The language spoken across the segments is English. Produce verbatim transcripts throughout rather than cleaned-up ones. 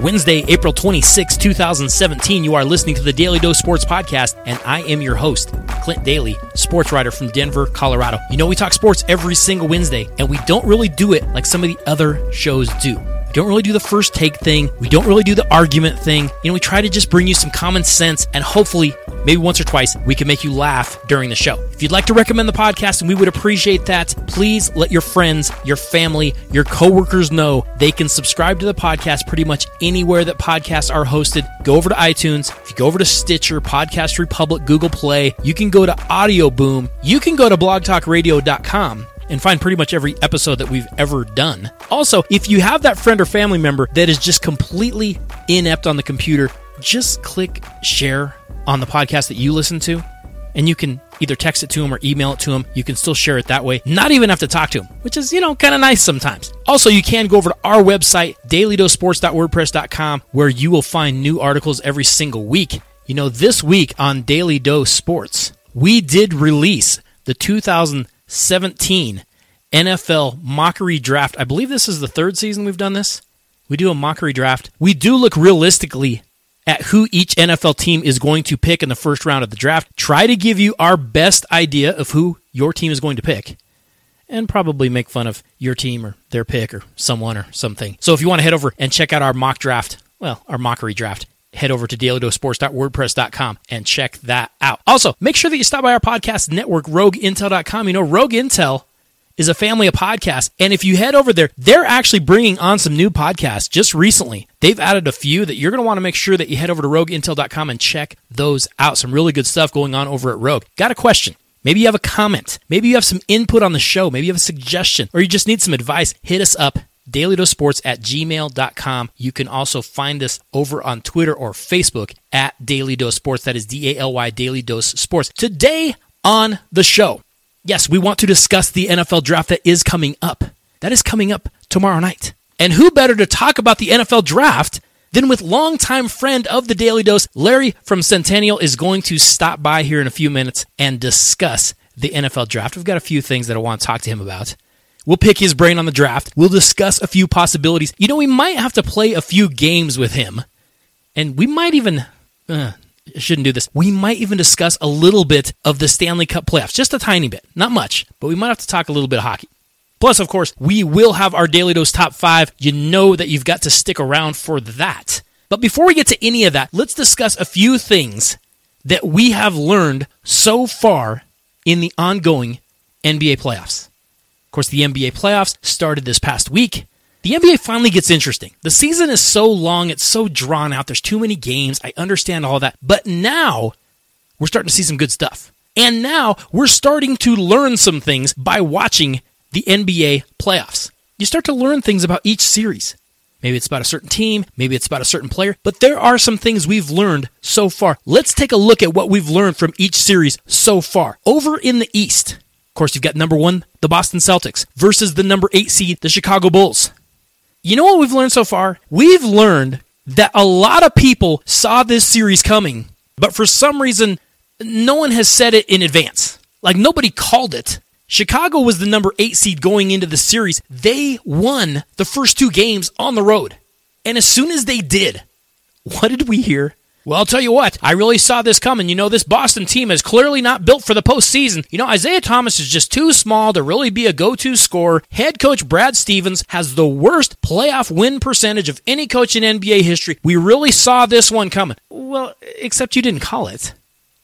Wednesday, April twenty-sixth, twenty seventeen. You are listening to the Daily Dose Sports Podcast, and I am your host, Clint Daly, sports writer from Denver, Colorado. You know, we talk sports every single Wednesday, and we don't really do it like some of the other shows do. We don't really do the first take thing. We don't really do the argument thing. You know, we try to just bring you some common sense, and hopefully, maybe once or twice, we can make you laugh during the show. If you'd like to recommend the podcast, and we would appreciate that, please let your friends, your family, your coworkers know they can subscribe to the podcast pretty much anywhere that podcasts are hosted. Go over to iTunes. If you go over to Stitcher, Podcast Republic, Google Play, you can go to Audio Boom. You can go to blog talk radio dot com. and find pretty much every episode that we've ever done. Also, if you have that friend or family member that is just completely inept on the computer, just click share on the podcast that you listen to, and you can either text it to them or email it to them. You can still share it that way, not even have to talk to them, which is, you know, kind of nice sometimes. Also, you can go over to our website, daily dose sports dot wordpress dot com, where you will find new articles every single week. You know, this week on Daily Dose Sports, we did release the two thousand seventeen N F L Mockery Draft. I believe this is the third season we've done this. We do a mockery draft. We do look realistically at who each N F L team is going to pick in the first round of the draft. Try to give you our best idea of who your team is going to pick, and probably make fun of your team or their pick or someone or something. So if you want to head over and check out our mock draft, well, our mockery draft, head over to daily dose sports dot wordpress dot com and check that out. Also, make sure that you stop by our podcast network, rogue intel dot com. You know, Rogue Intel is a family of podcasts, and if you head over there, they're actually bringing on some new podcasts just recently. They've added a few that you're going to want to make sure that you head over to rogue intel dot com and check those out. Some really good stuff going on over at Rogue. Got a question? Maybe you have a comment. Maybe you have some input on the show. Maybe you have a suggestion, or you just need some advice. Hit us up. daily dose sports at gmail dot com. You can also find us over on Twitter or Facebook at Daily Dose Sports. That is D A L Y, Daily Dose Sports. Today on the show, yes, we want to discuss the N F L draft that is coming up. That is coming up tomorrow night. And who better to talk about the N F L draft than with longtime friend of the Daily Dose, Larry from Centennial is going to stop by here in a few minutes and discuss the N F L draft. We've got a few things that I want to talk to him about. We'll pick his brain on the draft. We'll discuss a few possibilities. You know, we might have to play a few games with him. And we might even, uh, I shouldn't do this. We might even discuss a little bit of the Stanley Cup playoffs. Just a tiny bit. Not much, but we might have to talk a little bit of hockey. Plus, of course, we will have our Daily Dose Top five. You know that you've got to stick around for that. But before we get to any of that, let's discuss a few things that we have learned so far in the ongoing N B A playoffs. Of course, the N B A playoffs started this past week. The N B A finally gets interesting. The season is so long, it's so drawn out, there's too many games, I understand all that. But now, we're starting to see some good stuff. And now, we're starting to learn some things by watching the N B A playoffs. You start to learn things about each series. Maybe it's about a certain team, maybe it's about a certain player, but there are some things we've learned so far. Let's take a look at what we've learned from each series so far. Over in the East, of course, you've got number one, the Boston Celtics, versus the number eight seed, the Chicago Bulls. You know what we've learned so far? We've learned that a lot of people saw this series coming, but for some reason, no one has said it in advance. Like, nobody called it. Chicago was the number eight seed going into the series. They won the first two games on the road. And as soon as they did, what did we hear? Well, I'll tell you what, I really saw this coming. You know, this Boston team is clearly not built for the postseason. You know, Isaiah Thomas is just too small to really be a go-to scorer. Head coach Brad Stevens has the worst playoff win percentage of any coach in N B A history. We really saw this one coming. Well, except you didn't call it.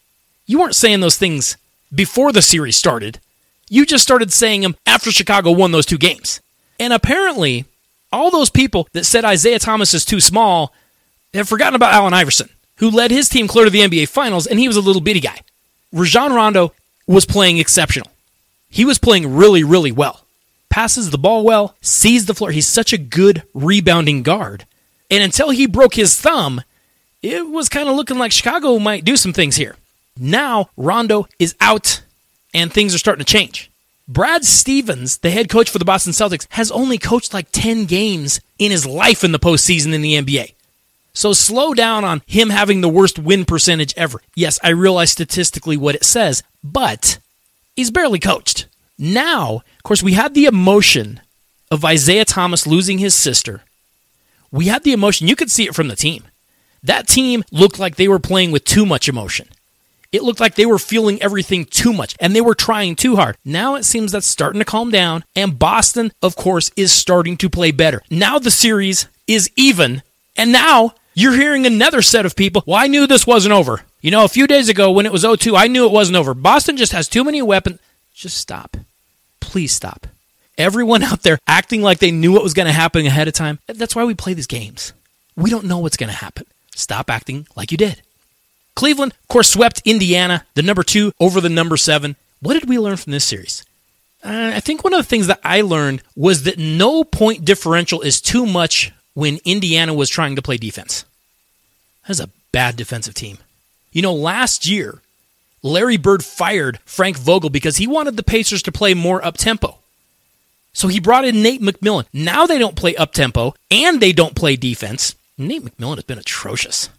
You weren't saying those things before the series started. You just started saying them after Chicago won those two games. And apparently, all those people that said Isaiah Thomas is too small have forgotten about Allen Iverson, who led his team clear to the N B A Finals, and he was a little bitty guy. Rajon Rondo was playing exceptional. He was playing really, really well. Passes the ball well, sees the floor. He's such a good rebounding guard. And until he broke his thumb, it was kind of looking like Chicago might do some things here. Now, Rondo is out, and things are starting to change. Brad Stevens, the head coach for the Boston Celtics, has only coached like ten games in his life in the postseason in the N B A. So slow down on him having the worst win percentage ever. Yes, I realize statistically what it says, but he's barely coached. Now, of course, we had the emotion of Isaiah Thomas losing his sister. We had the emotion. You could see it from the team. That team looked like they were playing with too much emotion. It looked like they were feeling everything too much, and they were trying too hard. Now it seems that's starting to calm down, and Boston, of course, is starting to play better. Now the series is even, and now you're hearing another set of people, well, I knew this wasn't over. You know, a few days ago when it was oh two, I knew it wasn't over. Boston just has too many weapons. Just stop. Please stop. Everyone out there acting like they knew what was going to happen ahead of time. That's why we play these games. We don't know what's going to happen. Stop acting like you did. Cleveland, of course, swept Indiana, the number two over the number seven. What did we learn from this series? Uh, I think one of the things that I learned was that no point differential is too much when Indiana was trying to play defense. That's a bad defensive team. You know, last year, Larry Bird fired Frank Vogel because he wanted the Pacers to play more up-tempo. So he brought in Nate McMillan. Now they don't play up-tempo, and they don't play defense. Nate McMillan has been atrocious.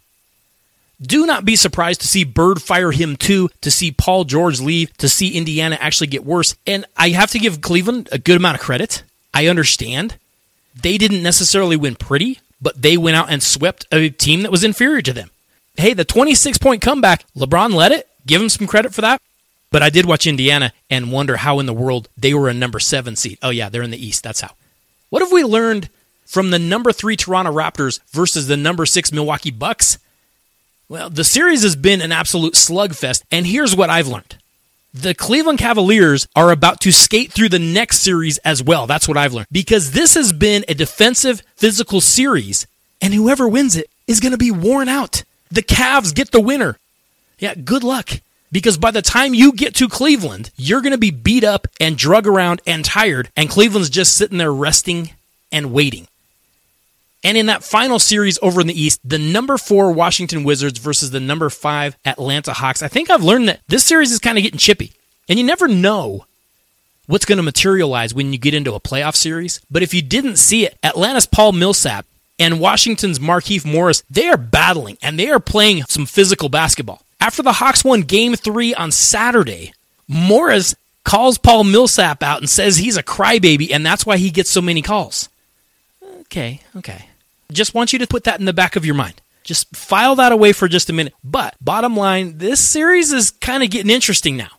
Do not be surprised to see Bird fire him too, to see Paul George leave, to see Indiana actually get worse. And I have to give Cleveland a good amount of credit. I understand. They didn't necessarily win pretty, but they went out and swept a team that was inferior to them. Hey, the twenty-six point comeback, LeBron led it. Give him some credit for that. But I did watch Indiana and wonder how in the world they were a number seven seed. Oh yeah, they're in the East. That's how. What have we learned from the number three Toronto Raptors versus the number six Milwaukee Bucks? Well, the series has been an absolute slugfest, and here's what I've learned. The Cleveland Cavaliers are about to skate through the next series as well. That's what I've learned. Because this has been a defensive, physical series, and whoever wins it is going to be worn out. The Cavs get the winner. Yeah, good luck. Because by the time you get to Cleveland, you're going to be beat up and drug around and tired, and Cleveland's just sitting there resting and waiting. And in that final series over in the East, the number four Washington Wizards versus the number five Atlanta Hawks, I think I've learned that this series is kind of getting chippy. And you never know what's going to materialize when you get into a playoff series. But if you didn't see it, Atlanta's Paul Millsap and Washington's Markieff Morris, they are battling and they are playing some physical basketball. After the Hawks won Game three on Saturday, Morris calls Paul Millsap out and says he's a crybaby, and that's why he gets so many calls. Okay, okay. Just want you to put that in the back of your mind. Just file that away for just a minute. But bottom line, this series is kind of getting interesting now.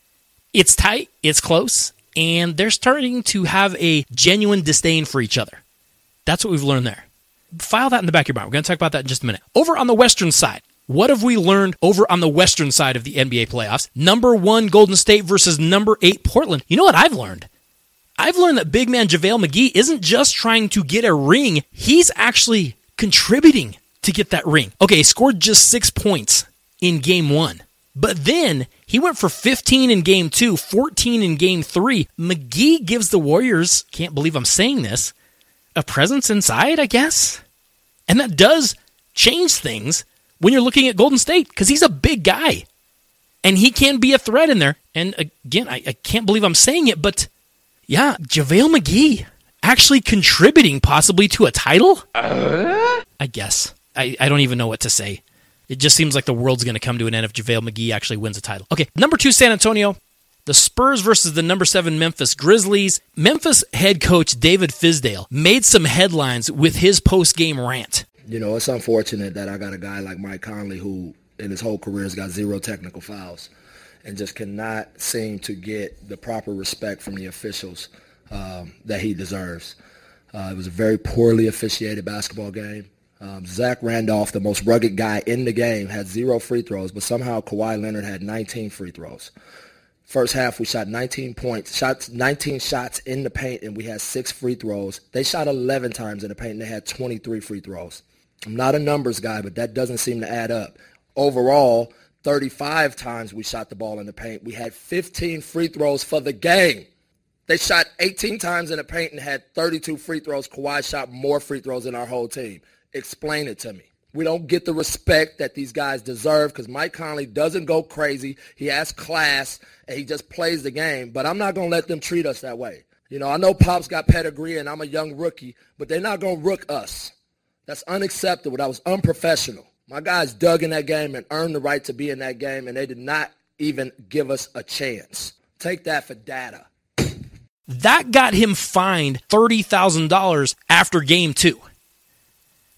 It's tight, it's close, and they're starting to have a genuine disdain for each other. That's what we've learned there. File that in the back of your mind. We're going to talk about that in just a minute. Over on the Western side, what have we learned over on the Western side of the N B A playoffs? Number one Golden State versus number eight Portland. You know what I've learned? I've learned that big man JaVale McGee isn't just trying to get a ring, he's actually contributing to get that ring. Okay, he scored just six points in game one. But then he went for fifteen in game two, fourteen in game three. McGee gives the Warriors, can't believe I'm saying this, a presence inside, I guess? And that does change things when you're looking at Golden State, because he's a big guy. And he can be a threat in there. And again, I, I can't believe I'm saying it, but yeah, JaVale McGee actually contributing possibly to a title? Uh? I guess. I, I don't even know what to say. It just seems like the world's going to come to an end if JaVale McGee actually wins a title. Okay, number two, San Antonio. The Spurs versus the number seven Memphis Grizzlies. Memphis head coach David Fizdale made some headlines with his post-game rant. You know, it's unfortunate that I got a guy like Mike Conley who in his whole career has got zero technical fouls and just cannot seem to get the proper respect from the officials um, that he deserves. Uh, it was a very poorly officiated basketball game. Um, Zach Randolph, the most rugged guy in the game, had zero free throws, but somehow Kawhi Leonard had nineteen free throws. First half, we shot nineteen points, shot nineteen shots in the paint, and we had six free throws. They shot eleven times in the paint, and they had twenty-three free throws. I'm not a numbers guy, but that doesn't seem to add up. Overall, thirty-five times we shot the ball in the paint. We had fifteen free throws for the game. They shot eighteen times in the paint and had thirty-two free throws. Kawhi shot more free throws than our whole team. Explain it to me. We don't get the respect that these guys deserve because Mike Conley doesn't go crazy. He has class, and he just plays the game. But I'm not going to let them treat us that way. You know, I know Pop's got pedigree, and I'm a young rookie, but they're not going to rook us. That's unacceptable. That was unprofessional. My guys dug in that game and earned the right to be in that game, and they did not even give us a chance. Take that for data. That got him fined thirty thousand dollars after game two.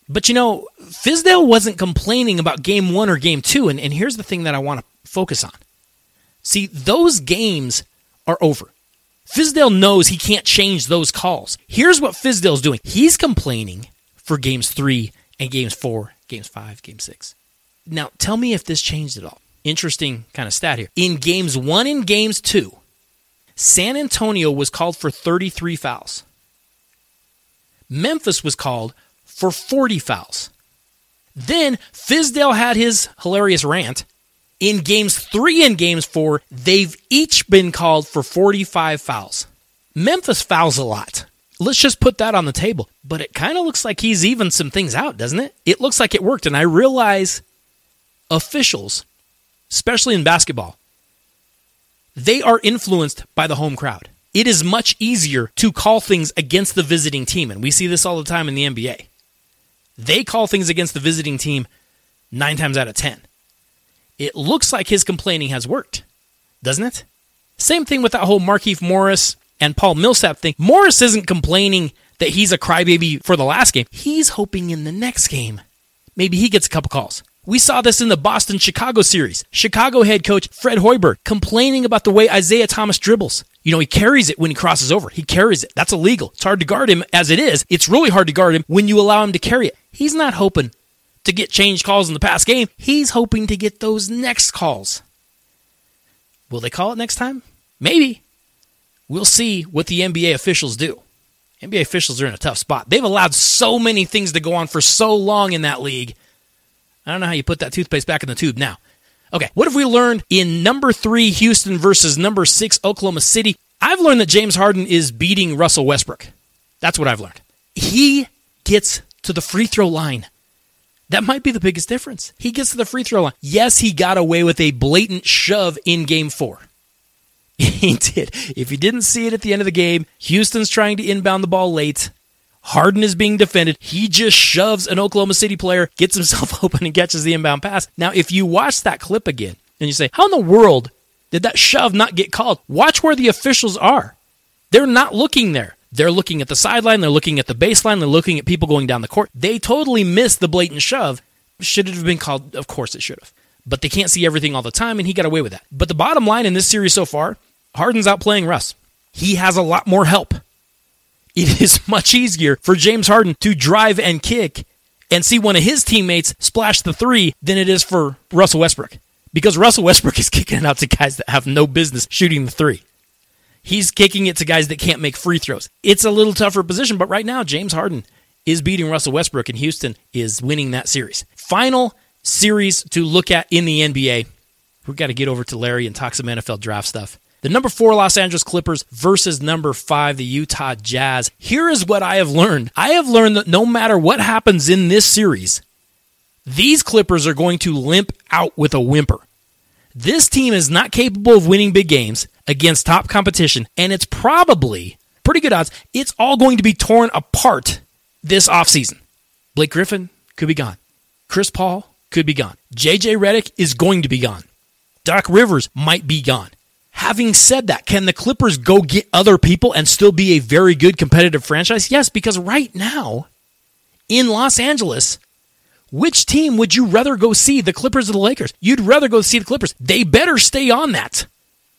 But, you know, Fizdale wasn't complaining about game one or game two, and, and here's the thing that I want to focus on. See, those games are over. Fizdale knows he can't change those calls. Here's what Fizdale's doing. He's complaining for games three and games four, games five, game six. Now, tell me if this changed at all. Interesting kind of stat here. In games one and games two, San Antonio was called for thirty-three fouls. Memphis was called for forty fouls. Then Fizdale had his hilarious rant. In games three and games four, they've each been called for forty-five fouls. Memphis fouls a lot. Let's just put that on the table. But it kind of looks like he's evened some things out, doesn't it? It looks like it worked. And I realize officials, especially in basketball, they are influenced by the home crowd. It is much easier to call things against the visiting team. And we see this all the time in the N B A. They call things against the visiting team nine times out of ten. It looks like his complaining has worked, doesn't it? Same thing with that whole Markieff Morris and Paul Millsap thing. Morris isn't complaining that he's a crybaby for the last game. He's hoping in the next game, maybe he gets a couple calls. We saw this in the Boston-Chicago series. Chicago head coach Fred Hoiberg complaining about the way Isaiah Thomas dribbles. You know, he carries it when he crosses over. He carries it. That's illegal. It's hard to guard him as it is. It's really hard to guard him when you allow him to carry it. He's not hoping to get change calls in the past game. He's hoping to get those next calls. Will they call it next time? Maybe. We'll see what the N B A officials do. N B A officials are in a tough spot. They've allowed so many things to go on for so long in that league. I don't know how you put that toothpaste back in the tube now. Okay, what have we learned in number three Houston versus number six Oklahoma City? I've learned that James Harden is beating Russell Westbrook. That's what I've learned. He gets to the free throw line. That might be the biggest difference. He gets to the free throw line. Yes, he got away with a blatant shove in game four. He did. If you didn't see it at the end of the game, Houston's trying to inbound the ball late. Harden is being defended. He just shoves an Oklahoma City player, gets himself open, and catches the inbound pass. Now, if you watch that clip again, and you say, how in the world did that shove not get called? Watch where the officials are. They're not looking there. They're looking at the sideline. They're looking at the baseline. They're looking at people going down the court. They totally missed the blatant shove. Should it have been called? Of course it should have. But they can't see everything all the time, and he got away with that. But the bottom line in this series so far, Harden's outplaying Russ. He has a lot more help. It is much easier for James Harden to drive and kick and see one of his teammates splash the three than it is for Russell Westbrook. Because Russell Westbrook is kicking it out to guys that have no business shooting the three. He's kicking it to guys that can't make free throws. It's a little tougher position, but right now James Harden is beating Russell Westbrook and Houston is winning that series. Final series to look at in the N B A. We've got to get over to Larry and talk some N F L draft stuff. The number four Los Angeles Clippers versus number five, the Utah Jazz. Here is what I have learned. I have learned that no matter what happens in this series, these Clippers are going to limp out with a whimper. This team is not capable of winning big games against top competition, and it's probably, pretty good odds, it's all going to be torn apart this offseason. Blake Griffin could be gone. Chris Paul could be gone. J J Redick is going to be gone. Doc Rivers might be gone. Having said that, can the Clippers go get other people and still be a very good competitive franchise? Yes, because right now, in Los Angeles, which team would you rather go see, the Clippers or the Lakers? You'd rather go see the Clippers. They better stay on that.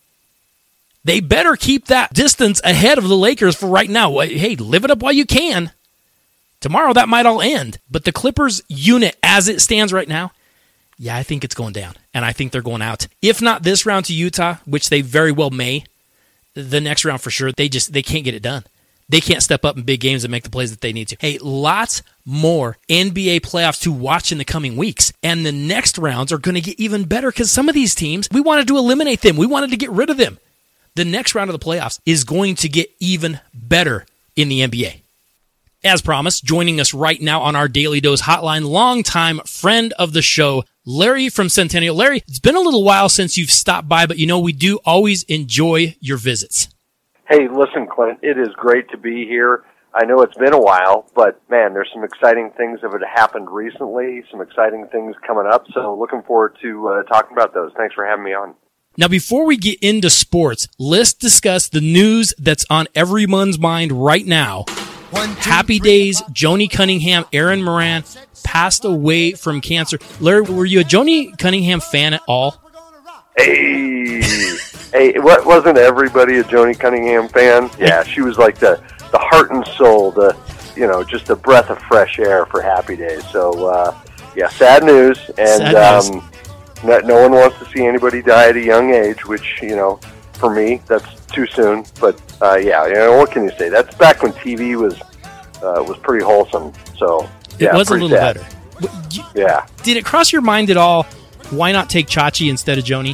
They better keep that distance ahead of the Lakers for right now. Hey, live it up while you can. Tomorrow that might all end. But the Clippers unit as it stands right now, yeah, I think it's going down, and I think they're going out. If not this round to Utah, which they very well may, the next round for sure, they just they can't get it done. They can't step up in big games and make the plays that they need to. Hey, lots more N B A playoffs to watch in the coming weeks, and the next rounds are going to get even better because some of these teams, we wanted to eliminate them. We wanted to get rid of them. The next round of the playoffs is going to get even better in the N B A. As promised, joining us right now on our Daily Dose hotline, longtime friend of the show, Larry from Centennial. Larry, it's been a little while since you've stopped by, but you know we do always enjoy your visits. Hey, listen, Clint, it is great to be here. I know it's been a while, but man, there's some exciting things that have happened recently, some exciting things coming up, so looking forward to uh, talking about those. Thanks for having me on. Now, before we get into sports, let's discuss the news that's on everyone's mind right now. Happy Days, Joni Cunningham, Aaron Moran passed away from cancer. Larry, were you a Joni Cunningham fan at all? Hey, hey, what, wasn't everybody a Joni Cunningham fan? Yeah, she was like the, the heart and soul, the you know, just a breath of fresh air for Happy Days. So, uh, yeah, sad news, and sad um, news. No, no one wants to see anybody die at a young age, which, you know, for me, that's too soon. But, uh, yeah, you know, what can you say? That's back when T V was uh, was pretty wholesome. So, yeah, it was a little sad. better. You, yeah. Did it cross your mind at all, why not take Chachi instead of Joni?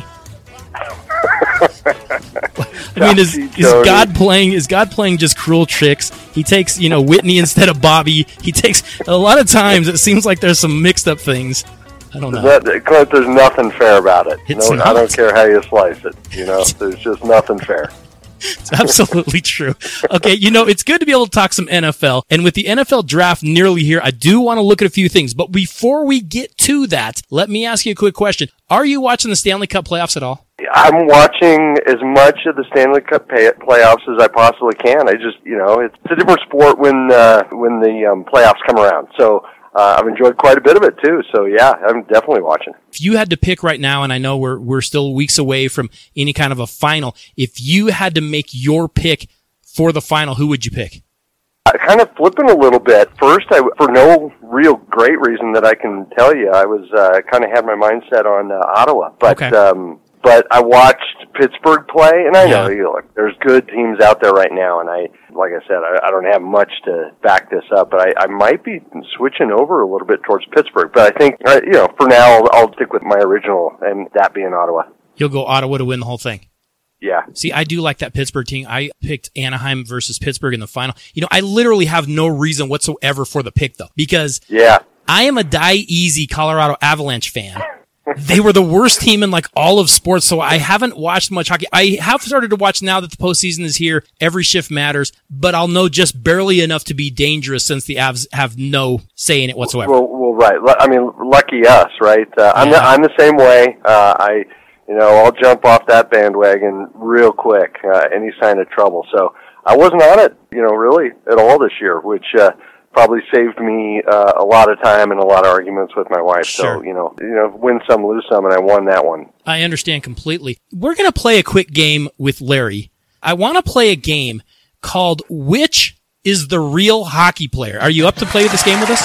I mean, is, is God playing? Is God playing just cruel tricks? He takes, you know, Whitney instead of Bobby. He takes a lot of times. It seems like there's some mixed up things. I don't know. That, Clint, there's nothing fair about it. It's no, not. I don't care how you slice it. You know, there's just nothing fair. It's absolutely true. Okay, you know, it's good to be able to talk some N F L. And with the N F L draft nearly here, I do want to look at a few things. But before we get to that, let me ask you a quick question. Are you watching the Stanley Cup playoffs at all? I'm watching as much of the Stanley Cup pay- playoffs as I possibly can. I just, you know, it's a different sport when uh, when the um, playoffs come around. So uh, I've enjoyed quite a bit of it too. So yeah, I'm definitely watching. If you had to pick right now, and I know we're we're still weeks away from any kind of a final, if you had to make your pick for the final, who would you pick? Uh, kind of flipping a little bit. First, I, for no real great reason that I can tell you, I was uh, kind of had my mindset on uh, Ottawa, but. Okay. Um, But I watched Pittsburgh play, and I know, Yeah. you know, look, there's good teams out there right now, and I, like I said, I, I don't have much to back this up, but I, I might be switching over a little bit towards Pittsburgh. But I think, uh, you know, for now, I'll, I'll stick with my original, and that being Ottawa. You'll go Ottawa to win the whole thing. Yeah. See, I do like that Pittsburgh team. I picked Anaheim versus Pittsburgh in the final. You know, I literally have no reason whatsoever for the pick, though, because Yeah. I am a die-easy Colorado Avalanche fan. They were the worst team in like all of sports, so I haven't watched much hockey. I have started to watch now that the postseason is here. Every shift matters, but I'll know just barely enough to be dangerous since the Avs have no say in it whatsoever. Well, well, right. L- I mean, lucky us, right? Uh, I'm Yeah. the, I'm the same way. Uh, I, you know, I'll jump off that bandwagon real quick. Uh, any sign of trouble. So I wasn't on it, you know, really at all this year, which. Uh, Probably saved me uh, a lot of time and a lot of arguments with my wife. Sure. So, you know, you know, win some, lose some, and I won that one. I understand completely. We're going to play a quick game with Larry. I want to play a game called Which is the Real Hockey Player? Are you up to play this game with us?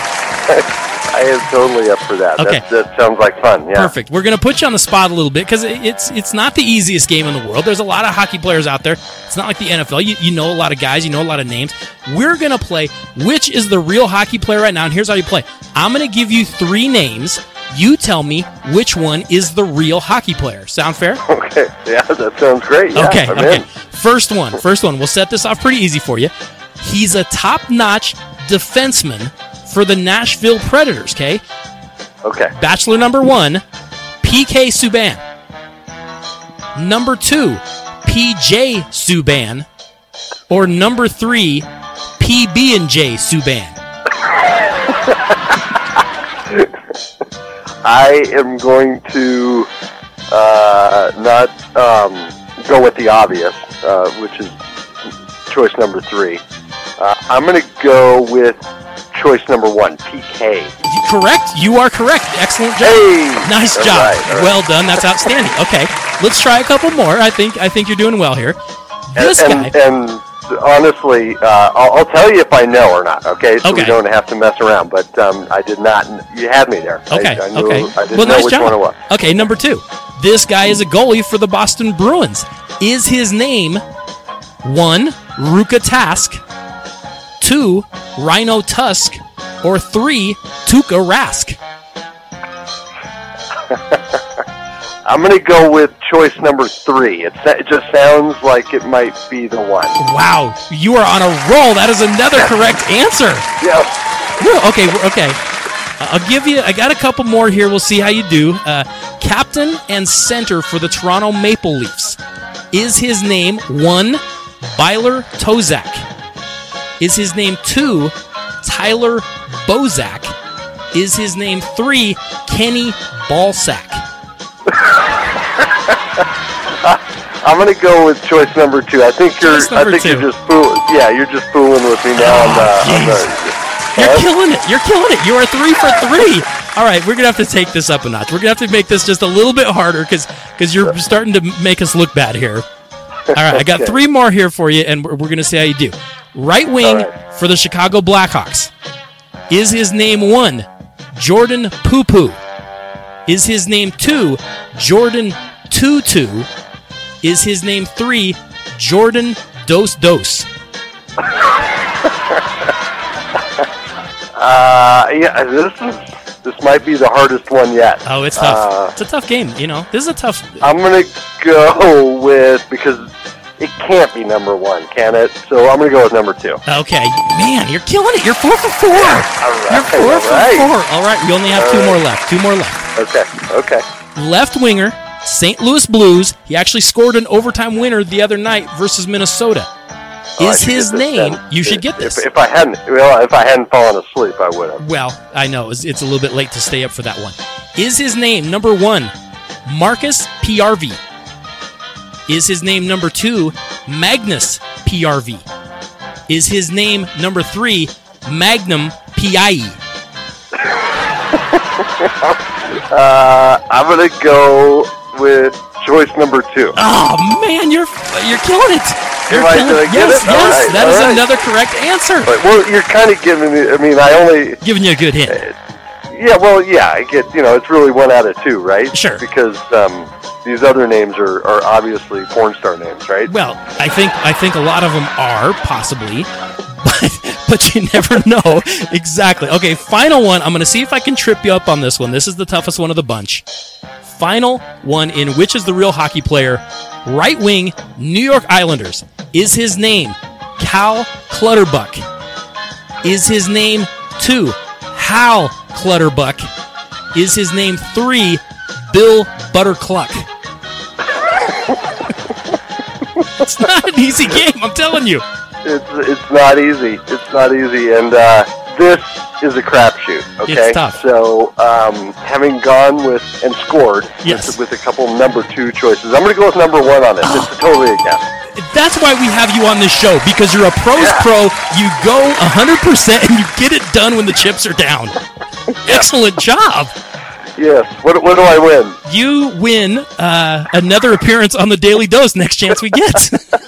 I am totally up for that. Okay. That, that sounds like fun. Yeah. Perfect. We're going to put you on the spot a little bit because it's it's not the easiest game in the world. There's a lot of hockey players out there. It's not like the N F L. You, you know a lot of guys. You know a lot of names. We're going to play Which is the Real Hockey Player right now, and here's how you play. I'm going to give you three names. You tell me which one is the real hockey player. Sound fair? Okay. Yeah, that sounds great. Yeah, okay. I'm okay. in. First one. First one. We'll set this off pretty easy for you. He's a top-notch defenseman for the Nashville Predators, okay? Okay. Bachelor number one, P K Subban. Number two, P J Subban. Or number three, P B and J Subban. I am going to uh, not um, go with the obvious, uh, which is choice number three. Uh, I'm going to go with choice number one, P K. Correct. You are correct. Excellent job. Hey! Nice All job. right, all right. Well done. That's outstanding. Okay, let's try a couple more. I think I think you're doing well here. This and, guy. And, and honestly, uh, I'll, I'll tell you if I know or not, okay? So Okay. we don't have to mess around. But um, I did not. You had me there. Okay. I, I knew, okay. I didn't well, know nice which job. one it was. Okay, number two. This guy is a goalie for the Boston Bruins. Is his name one, Ruka Task, two, Rhino Tusk, or three, Tuukka Rask? I'm going to go with choice number three. It, it just sounds like it might be the one. Wow, you are on a roll. That is another correct answer. Yeah. Woo, Okay, okay. Uh, I'll give you, I got a couple more here. We'll see how you do. Uh, captain and center for the Toronto Maple Leafs. Is his name one, Byler Tozak? Is his name two, Tyler Bozak? Is his name three, Kenny Balsack? I'm going to go with choice number two. I think you're. I think you you're just fooling. Yeah, you're just fooling with me now. Oh, on, uh, on the, you're killing it. You're killing it. You are three for three. All right, we're gonna have to take this up a notch. We're gonna have to make this just a little bit harder because because you're starting to make us look bad here. All right, I got Okay. three more here for you, and we're, we're gonna see how you do. Right wing right. for the Chicago Blackhawks. Is his name one, Jordan Poo Poo? Is his name two, Jordan Tutu? Is his name three, Jordan Dos Dos? Uh, yeah, this is this might be the hardest one yet. Oh, it's tough. Uh, it's a tough game. You know, this is a tough. I'm gonna go with because it can't be number one, can it? So I'm gonna go with number two. Okay, man, you're killing it. You're four for four. All right, You're four all for right. four. All right, we only have two more left. Two more left. Okay, okay. Left winger, Saint Louis Blues. He actually scored an overtime winner the other night versus Minnesota. Oh, I Is should his get this name? then. You should If- get this. If, if I hadn't, well, if I hadn't fallen asleep, I would have. Well, I know it's, it's a little bit late to stay up for that one. Is his name number one, Marcus P R V? Is his name number two, Magnus P R V? Is his name number three, Magnum P I E? Uh, I'm gonna go with choice number two. Oh man, you're you're killing it. You're Am I- killing did I it. get Yes, it? All yes, right, that all is right. another correct answer. But, well, you're kind of giving me. I mean, I only. Giving you a good hint. Yeah, well, yeah, I get. You know, it's really one out of two, right? Sure. Because um, these other names are, are obviously porn star names, right? Well, I think I think a lot of them are possibly, but but you never know exactly. Okay, final one. I'm going to see if I can trip you up on this one. This is the toughest one of the bunch. Final one in which is the real hockey player. Right wing, New York Islanders. Is his name Cal Clutterbuck? Is his name two, Hal Clutterbuck? Is his name three, Bill Buttercluck? It's not an easy game, I'm telling you. It's it's not easy. It's not easy, and uh, this is a crapshoot. Okay, It's tough. So, um, having gone with and scored Yes. with, with a couple number two choices, I'm going to go with number one on this. It's totally a guess. That's why we have you on this show, because you're a pro's Yeah. pro. You go one hundred percent and you get it done when the chips are down. Excellent job. Yes. What what do I win? You win uh, another appearance on the Daily Dose next chance we get.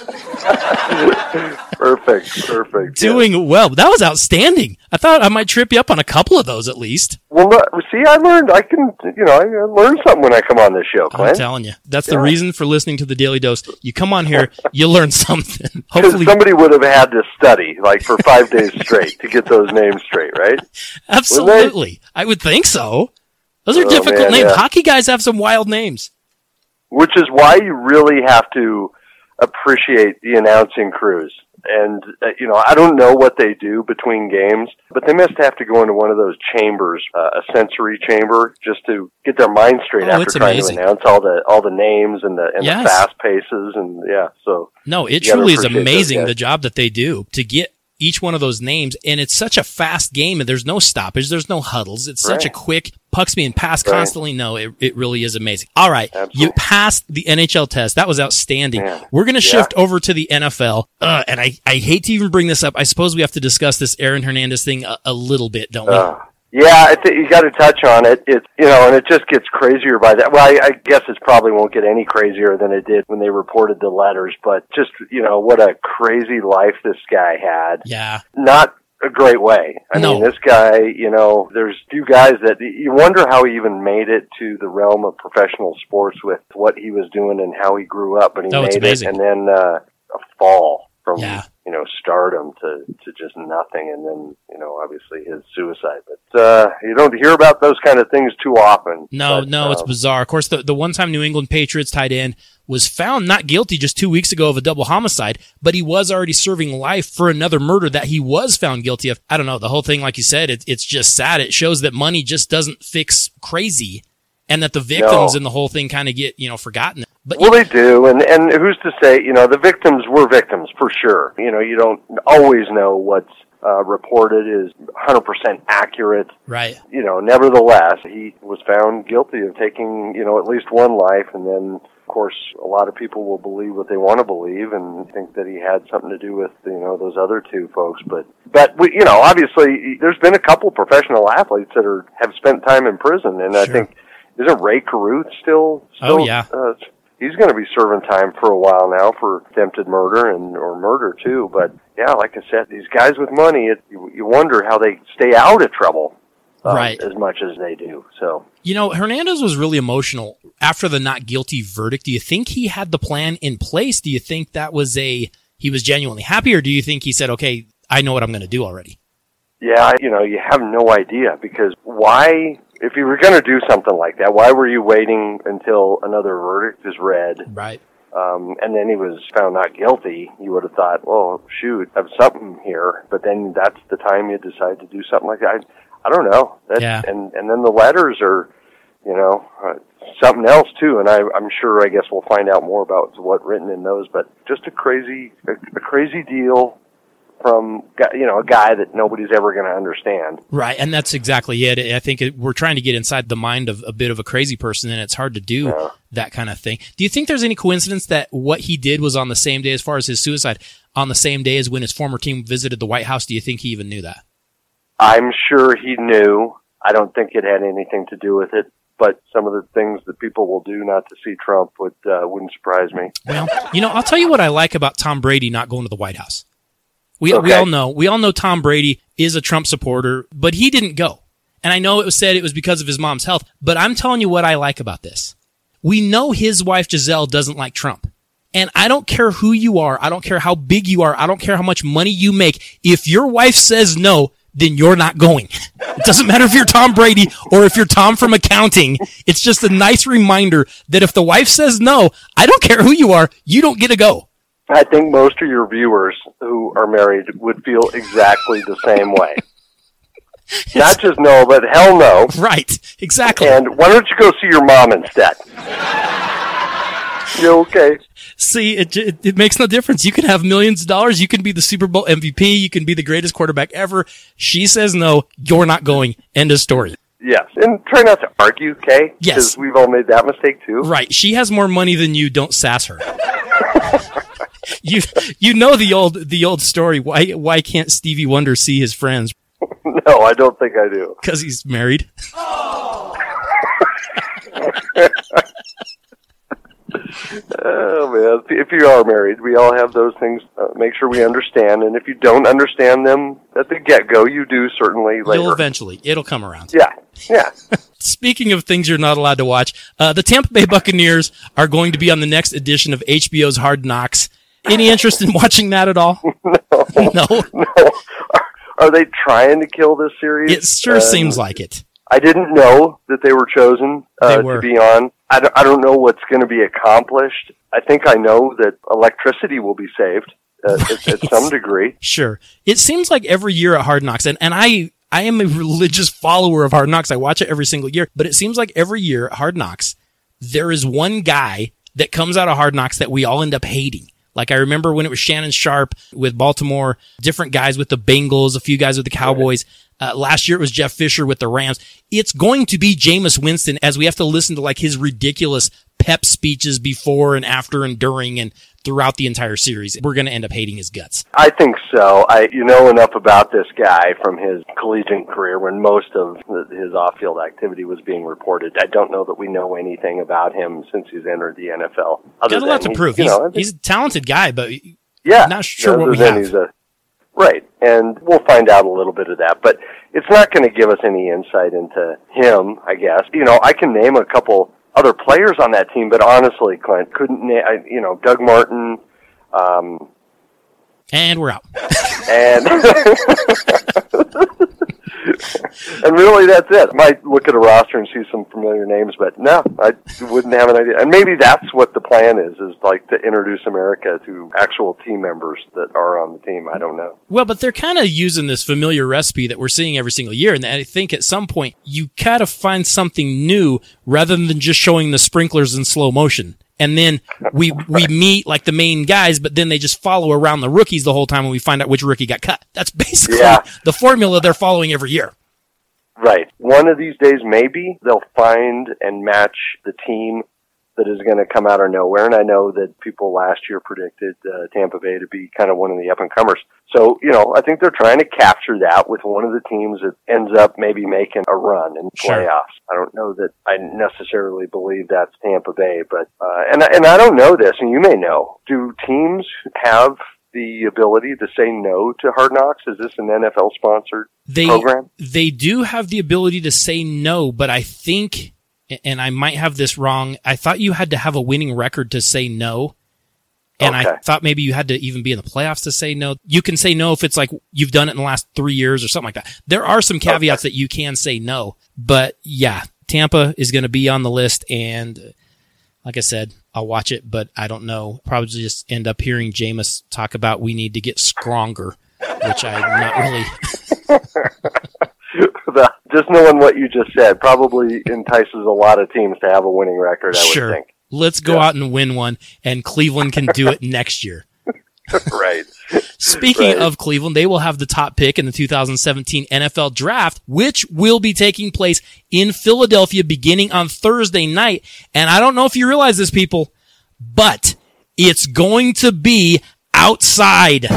Perfect. Perfect. Doing well. That was outstanding. I thought I might trip you up on a couple of those at least. Well, look, see, I learned. I can, you know, I learn something when I come on this show, I'm Clint. telling you. That's the Yeah. reason for listening to the Daily Dose. You come on here, you learn something. Because Hopefully. somebody would have had to study like for five days straight to get those names straight, right? Absolutely. I would think so. Those are Oh, difficult man, names. yeah. Hockey guys have some wild names. Which is why you really have to appreciate the announcing crews. And, uh, you know, I don't know what they do between games, but they must have to go into one of those chambers, uh, a sensory chamber, just to get their mind straight Oh, after it's trying amazing. to announce all the all the names and the and Yes. the fast paces and yeah. So No, it You gotta truly is appreciate those amazing guys. the job that they do to get each one of those names. And it's such a fast game and there's no stoppage. There's no huddles. It's such a Right. quick pucks being passed Right. constantly. No, it, it really is amazing. All right. Absolutely. You passed the N H L test. That was outstanding. Man. We're going to Yeah. shift over to the N F L. Uh, and I, I hate to even bring this up. I suppose we have to discuss this Aaron Hernandez thing a, a little bit, don't we? Uh, yeah, I think you got to touch on it. It's you know, and it just gets crazier by that. Well, I, I guess it probably won't get any crazier than it did when they reported the letters. But just you know, what a crazy life this guy had. Yeah. Not a great way. I No. mean, this guy, you know, there's few guys that you wonder how he even made it to the realm of professional sports with what he was doing and how he grew up. But he Oh, it's made it, amazing. and then uh, a fall from Yeah. you know stardom to to just nothing, and then you know obviously his suicide. But uh, you don't hear about those kind of things too often. No, But, no, it's um, bizarre. Of course, the, the one-time New England Patriots tight end was found not guilty just two weeks ago of a double homicide, but he was already serving life for another murder that he was found guilty of. I don't know. The whole thing, like you said, it, it's just sad. It shows that money just doesn't fix crazy and that the victims No. and the whole thing kind of get, you know, forgotten. But Well, they do, and and who's to say? You know, the victims were victims for sure. You know, you don't always know what's uh, reported is one hundred percent accurate. right. You know, nevertheless, he was found guilty of taking you know at least one life, and then of course, a lot of people will believe what they want to believe and think that he had something to do with, you know, those other two folks. But, but we, you know, obviously, there's been a couple professional athletes that are have spent time in prison, and sure. I think, isn't Ray Caruth still? still oh, yeah. Uh, he's going to be serving time for a while now for attempted murder and or murder, too. But, yeah, like I said, these guys with money, it, you, you wonder how they stay out of trouble. Um, right. As much as they do. So, you know, Hernandez was really emotional after the not guilty verdict. Do you think he had the plan in place? Do you think that was a, he was genuinely happy, or do you think he said, okay, I know what I'm going to do already? Yeah, you know, you have no idea, because why, if you were going to do something like that, why were you waiting until another verdict is read? Right. Um, and then he was found not guilty. You would have thought, well, shoot, I have something here. But then that's the time you decide to do something like that. I, I don't know. That, yeah. And and then the letters are, you know, uh, something else too. And I, I'm sure, I guess we'll find out more about what written in those. But just a crazy, a, a crazy deal from, you know, a guy that nobody's ever going to understand. Right, and that's exactly it. I think it, we're trying to get inside the mind of a bit of a crazy person, and it's hard to do yeah. that kind of thing. Do you think there's any coincidence that what he did was on the same day, as far as his suicide, on the same day as when his former team visited the White House? Do you think he even knew that? I'm sure he knew. I don't think it had anything to do with it, but some of the things that people will do not to see Trump would, uh, wouldn't surprise me. Well, you know, I'll tell you what I like about Tom Brady not going to the White House. We okay. we all know we all know Tom Brady is a Trump supporter, but he didn't go. And I know it was said it was because of his mom's health, but I'm telling you what I like about this. We know his wife Giselle doesn't like Trump. And I don't care who you are, I don't care how big you are, I don't care how much money you make. If your wife says no, then you're not going. It doesn't matter if you're Tom Brady or if you're Tom from accounting. It's just a nice reminder that if the wife says no, I don't care who you are, you don't get to go. I think most of your viewers who are married would feel exactly the same way. Not just no, but hell no. Right, exactly. And why don't you go see your mom instead? You okay? See, it, it it makes no difference. You can have millions of dollars. You can be the Super Bowl M V P. You can be the greatest quarterback ever. She says no, you're not going. End of story. Yes, and try not to argue, okay? Yes. Because we've all made that mistake too. Right. She has more money than you. Don't sass her. You you know the old the old story. Why why can't Stevie Wonder see his friends? No, I don't think I do. Because he's married. Oh man! If you are married, we all have those things. Uh, make sure we understand, and if you don't understand them at the get-go, you do certainly later. You'll eventually. It'll come around. Yeah, yeah. Speaking of things you're not allowed to watch, uh, the Tampa Bay Buccaneers are going to be on the next edition of H B O's Hard Knocks. Any interest in watching that at all? No. No? No. Are, are they trying to kill this series? It sure um, seems like it. I didn't know that they were chosen uh, they were. to be on. I don't, I don't know what's going to be accomplished. I think I know that electricity will be saved uh, right. at, at some degree. Sure. It seems like every year at Hard Knocks, and, and I, I am a religious follower of Hard Knocks. I watch it every single year, but it seems like every year at Hard Knocks, there is one guy that comes out of Hard Knocks that we all end up hating. Like I remember when it was Shannon Sharp with Baltimore, different guys with the Bengals, a few guys with the Cowboys. Uh, last year it was Jeff Fisher with the Rams. It's going to be Jameis Winston, as we have to listen to like his ridiculous pep speeches before and after and during and throughout the entire series. We're going to end up hating his guts. I think so. I, you know enough about this guy from his collegiate career when most of his off-field activity was being reported. I don't know that we know anything about him since he's entered the N F L. Got a lot to prove. He's, know, he's a talented guy, but yeah, not sure what we have. He's a, right, and we'll find out a little bit of that, but it's not going to give us any insight into him, I guess. You know, I can name a couple other players on that team, but honestly, Clint, couldn't name, you know, Doug Martin. Um, and we're out. And and really, that's it. I might look at a roster and see some familiar names, but no, I wouldn't have an idea. And maybe that's what the plan is, is like to introduce America to actual team members that are on the team. I don't know. Well, but they're kind of using this familiar recipe that we're seeing every single year, and I think at some point you gotta find something new rather than just showing the sprinklers in slow motion. And then we we meet like the main guys, but then they just follow around the rookies the whole time and we find out which rookie got cut. That's basically yeah. the formula they're following every year. Right. One of these days, maybe they'll find and match the team that is going to come out of nowhere. And I know that people last year predicted uh, Tampa Bay to be kind of one of the up-and-comers. So, you know, I think they're trying to capture that with one of the teams that ends up maybe making a run in the Sure. playoffs. I don't know that I necessarily believe that's Tampa Bay, but, uh, and, and I don't know this, and you may know. Do teams have the ability to say no to Hard Knocks? Is this an N F L-sponsored They, program? they do have the ability to say no, but I think, and I might have this wrong, I thought you had to have a winning record to say no. And Okay. I thought maybe you had to even be in the playoffs to say no. You can say no if it's like you've done it in the last three years or something like that. There are some caveats Okay. that you can say no. But yeah, Tampa is going to be on the list. And like I said, I'll watch it, but I don't know. Probably just end up hearing Jameis talk about we need to get stronger, which I'm not really. The- just knowing what you just said probably entices a lot of teams to have a winning record, I would Sure. think. Let's go Yeah. out and win one, and Cleveland can do it next year. Right. Speaking Right. of Cleveland, they will have the top pick in the two thousand seventeen N F L Draft, which will be taking place in Philadelphia beginning on Thursday night. And I don't know if you realize this, people, but it's going to be outside.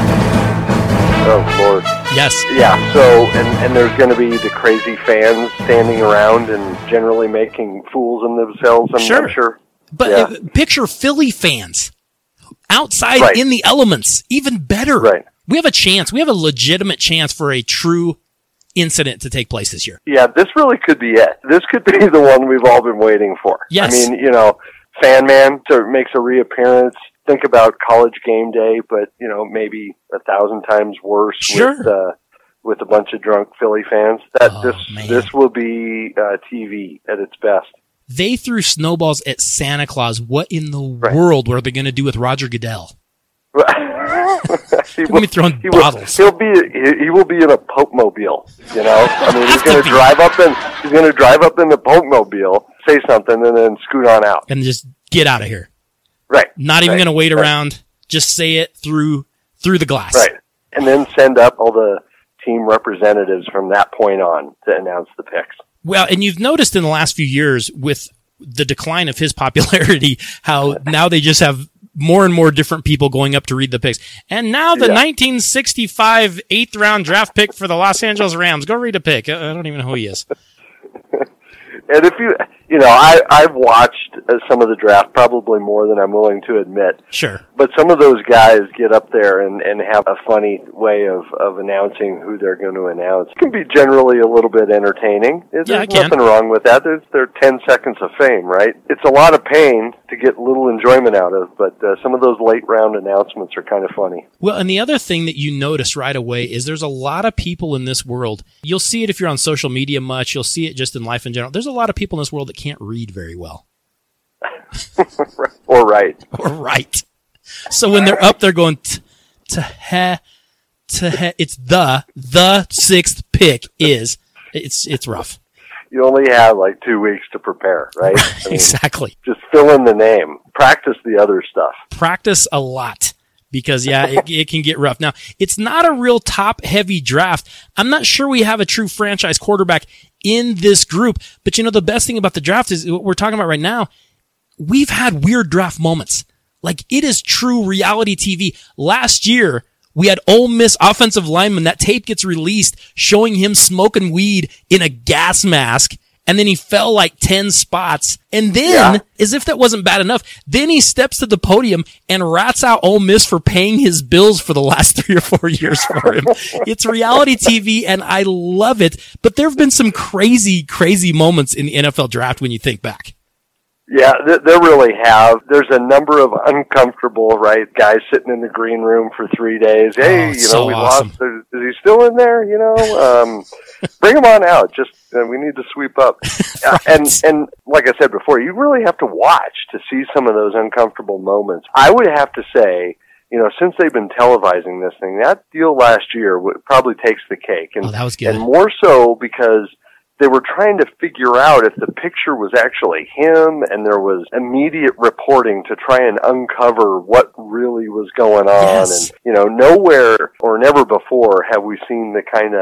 Oh, Lord. Yes. Yeah, so, and, and there's going to be the crazy fans standing around and generally making fools of themselves, I'm, Sure. I'm sure. But Yeah. uh, picture Philly fans outside Right. in the elements. Even better. Right. We have a chance. We have a legitimate chance for a true incident to take place this year. Yeah, this really could be it. This could be the one we've all been waiting for. Yes. I mean, you know, Fan Man sort of makes a reappearance. Think about College Game Day, but, you know, maybe a thousand times worse Sure. with, uh, with a bunch of drunk Philly fans. That Oh, this man. this will be uh, T V at its best. They threw snowballs at Santa Claus. What in the Right. world were they going to do with Roger Goodell? he Gonna be throwing he will, bottles. He'll be he, he will be in a Pope Mobile. You know, I mean, he's Have to going to be. drive up in he's going to drive up in the Pope Mobile, say something, and then scoot on out. And just get out of here. Right. Not even Right. going to wait Right. around. Just say it through through the glass. Right. And then send up all the team representatives from that point on to announce the picks. Well, and you've noticed in the last few years with the decline of his popularity, how now they just have more and more different people going up to read the picks. And now the Yeah. nineteen sixty-five eighth round draft pick for the Los Angeles Rams. Go read a pick. I I don't even know who he is. And if you, you know, I, I've watched uh, some of the draft, probably more than I'm willing to admit. Sure. But some of those guys get up there and, and have a funny way of, of announcing who they're going to announce. It can be generally a little bit entertaining. There's Yeah, it can. nothing wrong with that. There's, they're ten seconds of fame, right? It's a lot of pain to get little enjoyment out of, but uh, some of those late round announcements are kind of funny. Well, and the other thing that you notice right away is there's a lot of people in this world. You'll see it if you're on social media much. You'll see it just in life in general. There's a lot of people in this world that can't read very well. Or right. Or write. So when they're up there going t- to he, to he, it's the, the sixth pick is, it's, it's rough. You only have like two weeks to prepare, right? I mean, Exactly. just fill in the name. Practice the other stuff. Practice a lot because yeah, it, it can get rough. Now, it's not a real top heavy draft. I'm not sure we have a true franchise quarterback in this group, but you know, the best thing about the draft is what we're talking about right now. We've had weird draft moments. Like it is true reality T V. Last year, we had Ole Miss offensive lineman. That tape gets released showing him smoking weed in a gas mask. And then he fell like ten spots. And then, Yeah. as if that wasn't bad enough, then he steps to the podium and rats out Ole Miss for paying his bills for the last three or four years for him. It's reality T V and I love it. But there have been some crazy, crazy moments in the N F L draft when you think back. Yeah, th- there really have. There's a number of uncomfortable, right, guys sitting in the green room for three days. Hey, Oh, you know, so we awesome. lost. Is, is he still in there? You know, um, bring him on out. Just uh, we need to sweep up. Uh, and and like I said before, you really have to watch to see some of those uncomfortable moments. I would have to say, you know, since they've been televising this thing, that deal last year w- probably takes the cake, and Oh, that was good. and more so because they were trying to figure out if the picture was actually him, and there was immediate reporting to try and uncover what really was going on. Yes. And, you know, nowhere or never before have we seen the kind of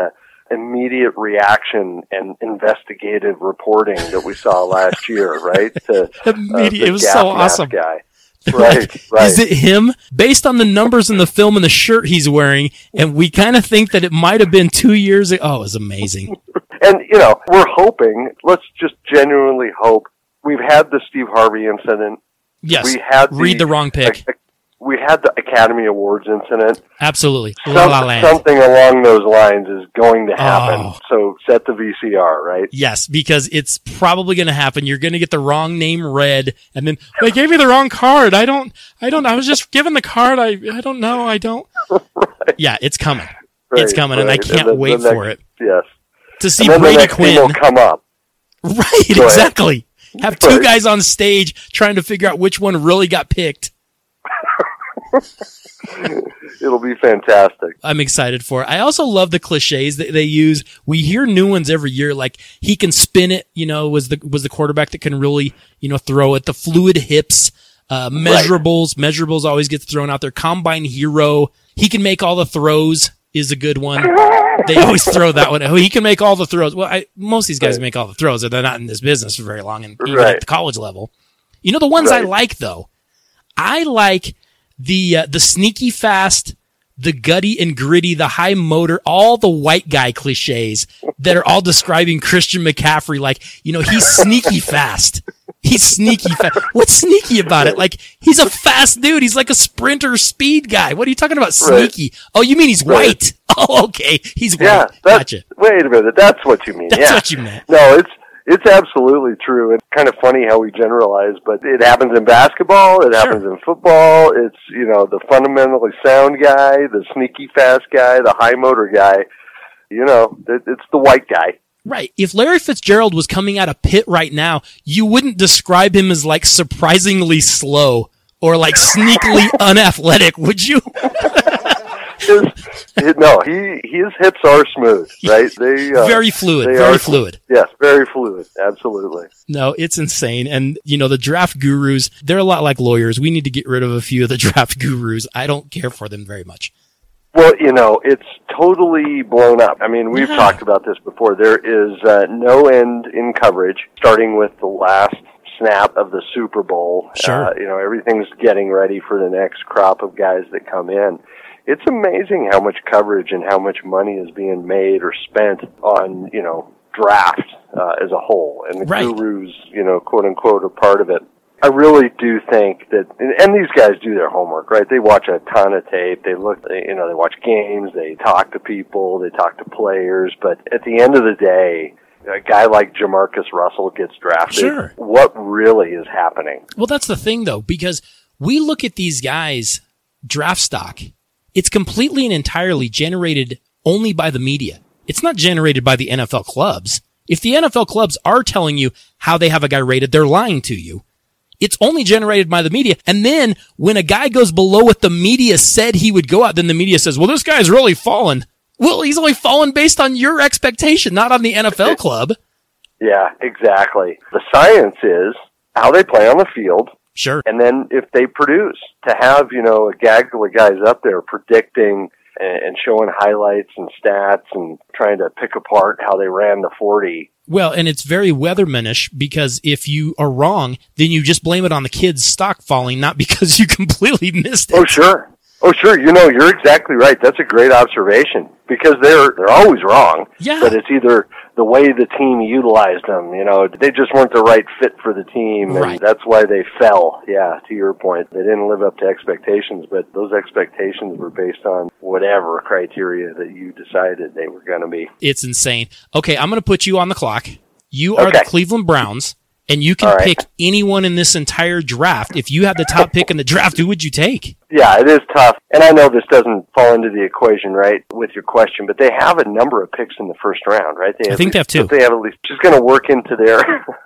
immediate reaction and investigative reporting that we saw last year, right? To, immediate, uh, it was so awesome. Guy. Right, right. Is it him? Based on the numbers in the film and the shirt he's wearing, and we kind of think that it might have been two years ago. Oh, it was amazing. And, you know, we're hoping, let's just genuinely hope. We've had the Steve Harvey incident. Yes, we had the, read the wrong pick. Uh, we had the Academy Awards incident. Absolutely. Some, La La Land. Something along those lines is going to happen. Oh. So set the V C R, right? Yes, because it's probably going to happen. You're going to get the wrong name read, and then they gave me the wrong card. I don't, I don't, I was just given the card. I, I don't know. I don't. Right. Yeah, it's coming. Right, it's coming, right. and I can't and then, wait then for next, it. Yes. To see and then Brady the next Quinn. Will come up. Right, Go exactly. ahead. Have two Right. guys on stage trying to figure out which one really got picked. It'll be fantastic. I'm excited for it. I also love the cliches that they use. We hear new ones every year, like he can spin it, you know, was the was the quarterback that can really, you know, throw it. The fluid hips, uh, measurables. Right. Measurables always gets thrown out there. Combine hero. He can make all the throws is a good one. They always throw that one. Oh, he can make all the throws. Well, I, most of these guys right. make all the throws, and they're not in this business for very long, and even right. at the college level. You know, the ones right. I like, though, I like the uh, the sneaky fast, the gutty and gritty, the high motor, all the white guy cliches that are all describing Christian McCaffrey. Like, you know, he's sneaky fast. He's sneaky fast. What's sneaky about it? Like, he's a fast dude. He's like a sprinter speed guy. What are you talking about sneaky? Right. Oh, you mean he's right. white? Oh, okay. He's white. Yeah, gotcha. Wait a minute. That's what you mean. That's yeah. what you meant. No, it's it's absolutely true. It's kind of funny how we generalize, but it happens in basketball. It happens sure. in football. It's, you know, the fundamentally sound guy, the sneaky fast guy, the high motor guy. You know, it, it's the white guy. Right. If Larry Fitzgerald was coming out of Pitt right now, you wouldn't describe him as like surprisingly slow or like sneakily unathletic, would you? his, his, no, he his hips are smooth, right? They uh, very fluid, they very are, fluid. Yes, very fluid. Absolutely. No, it's insane. And you know, the draft gurus, they're a lot like lawyers. We need to get rid of a few of the draft gurus. I don't care for them very much. Well, you know, it's totally blown up. I mean, we've yeah. talked about this before. There is uh, no end in coverage, starting with the last snap of the Super Bowl. Sure. Uh, you know, everything's getting ready for the next crop of guys that come in. It's amazing how much coverage and how much money is being made or spent on, you know, draft uh, as a whole. And the right. gurus, you know, quote unquote, are part of it. I really do think that, and these guys do their homework, right? They watch a ton of tape. They look, you know, they watch games. They talk to people. They talk to players. But at the end of the day, a guy like Jamarcus Russell gets drafted. Sure. What really is happening? Well, that's the thing, though, because we look at these guys' draft stock. It's completely and entirely generated only by the media. It's not generated by the N F L clubs. If the N F L clubs are telling you how they have a guy rated, they're lying to you. It's only generated by the media. And then when a guy goes below what the media said he would go out, then the media says, well, this guy's really fallen. Well, he's only fallen based on your expectation, not on the N F L club. Yeah, exactly. The science is how they play on the field. Sure. And then if they produce, to have, you know, a gaggle of guys up there predicting and showing highlights and stats and trying to pick apart how they ran the forty. Well, and it's very Weathermanish because if you are wrong, then you just blame it on the kid's stock falling, not because you completely missed it. Oh, sure. Oh, sure. You know, you're exactly right. That's a great observation because they're they're always wrong. Yeah. But it's either the way the team utilized them. You know, they just weren't the right fit for the team, and right. that's why they fell. Yeah, to your point, they didn't live up to expectations, but those expectations were based on whatever criteria that you decided they were going to be. It's insane. Okay, I'm going to put you on the clock. You are okay. the Cleveland Browns, and you can right. pick anyone in this entire draft. If you had the top pick in the draft, who would you take? Yeah, it is tough. And I know this doesn't fall into the equation, right, with your question, but they have a number of picks in the first round, right? They I think they have two. They have at least just going to work into their,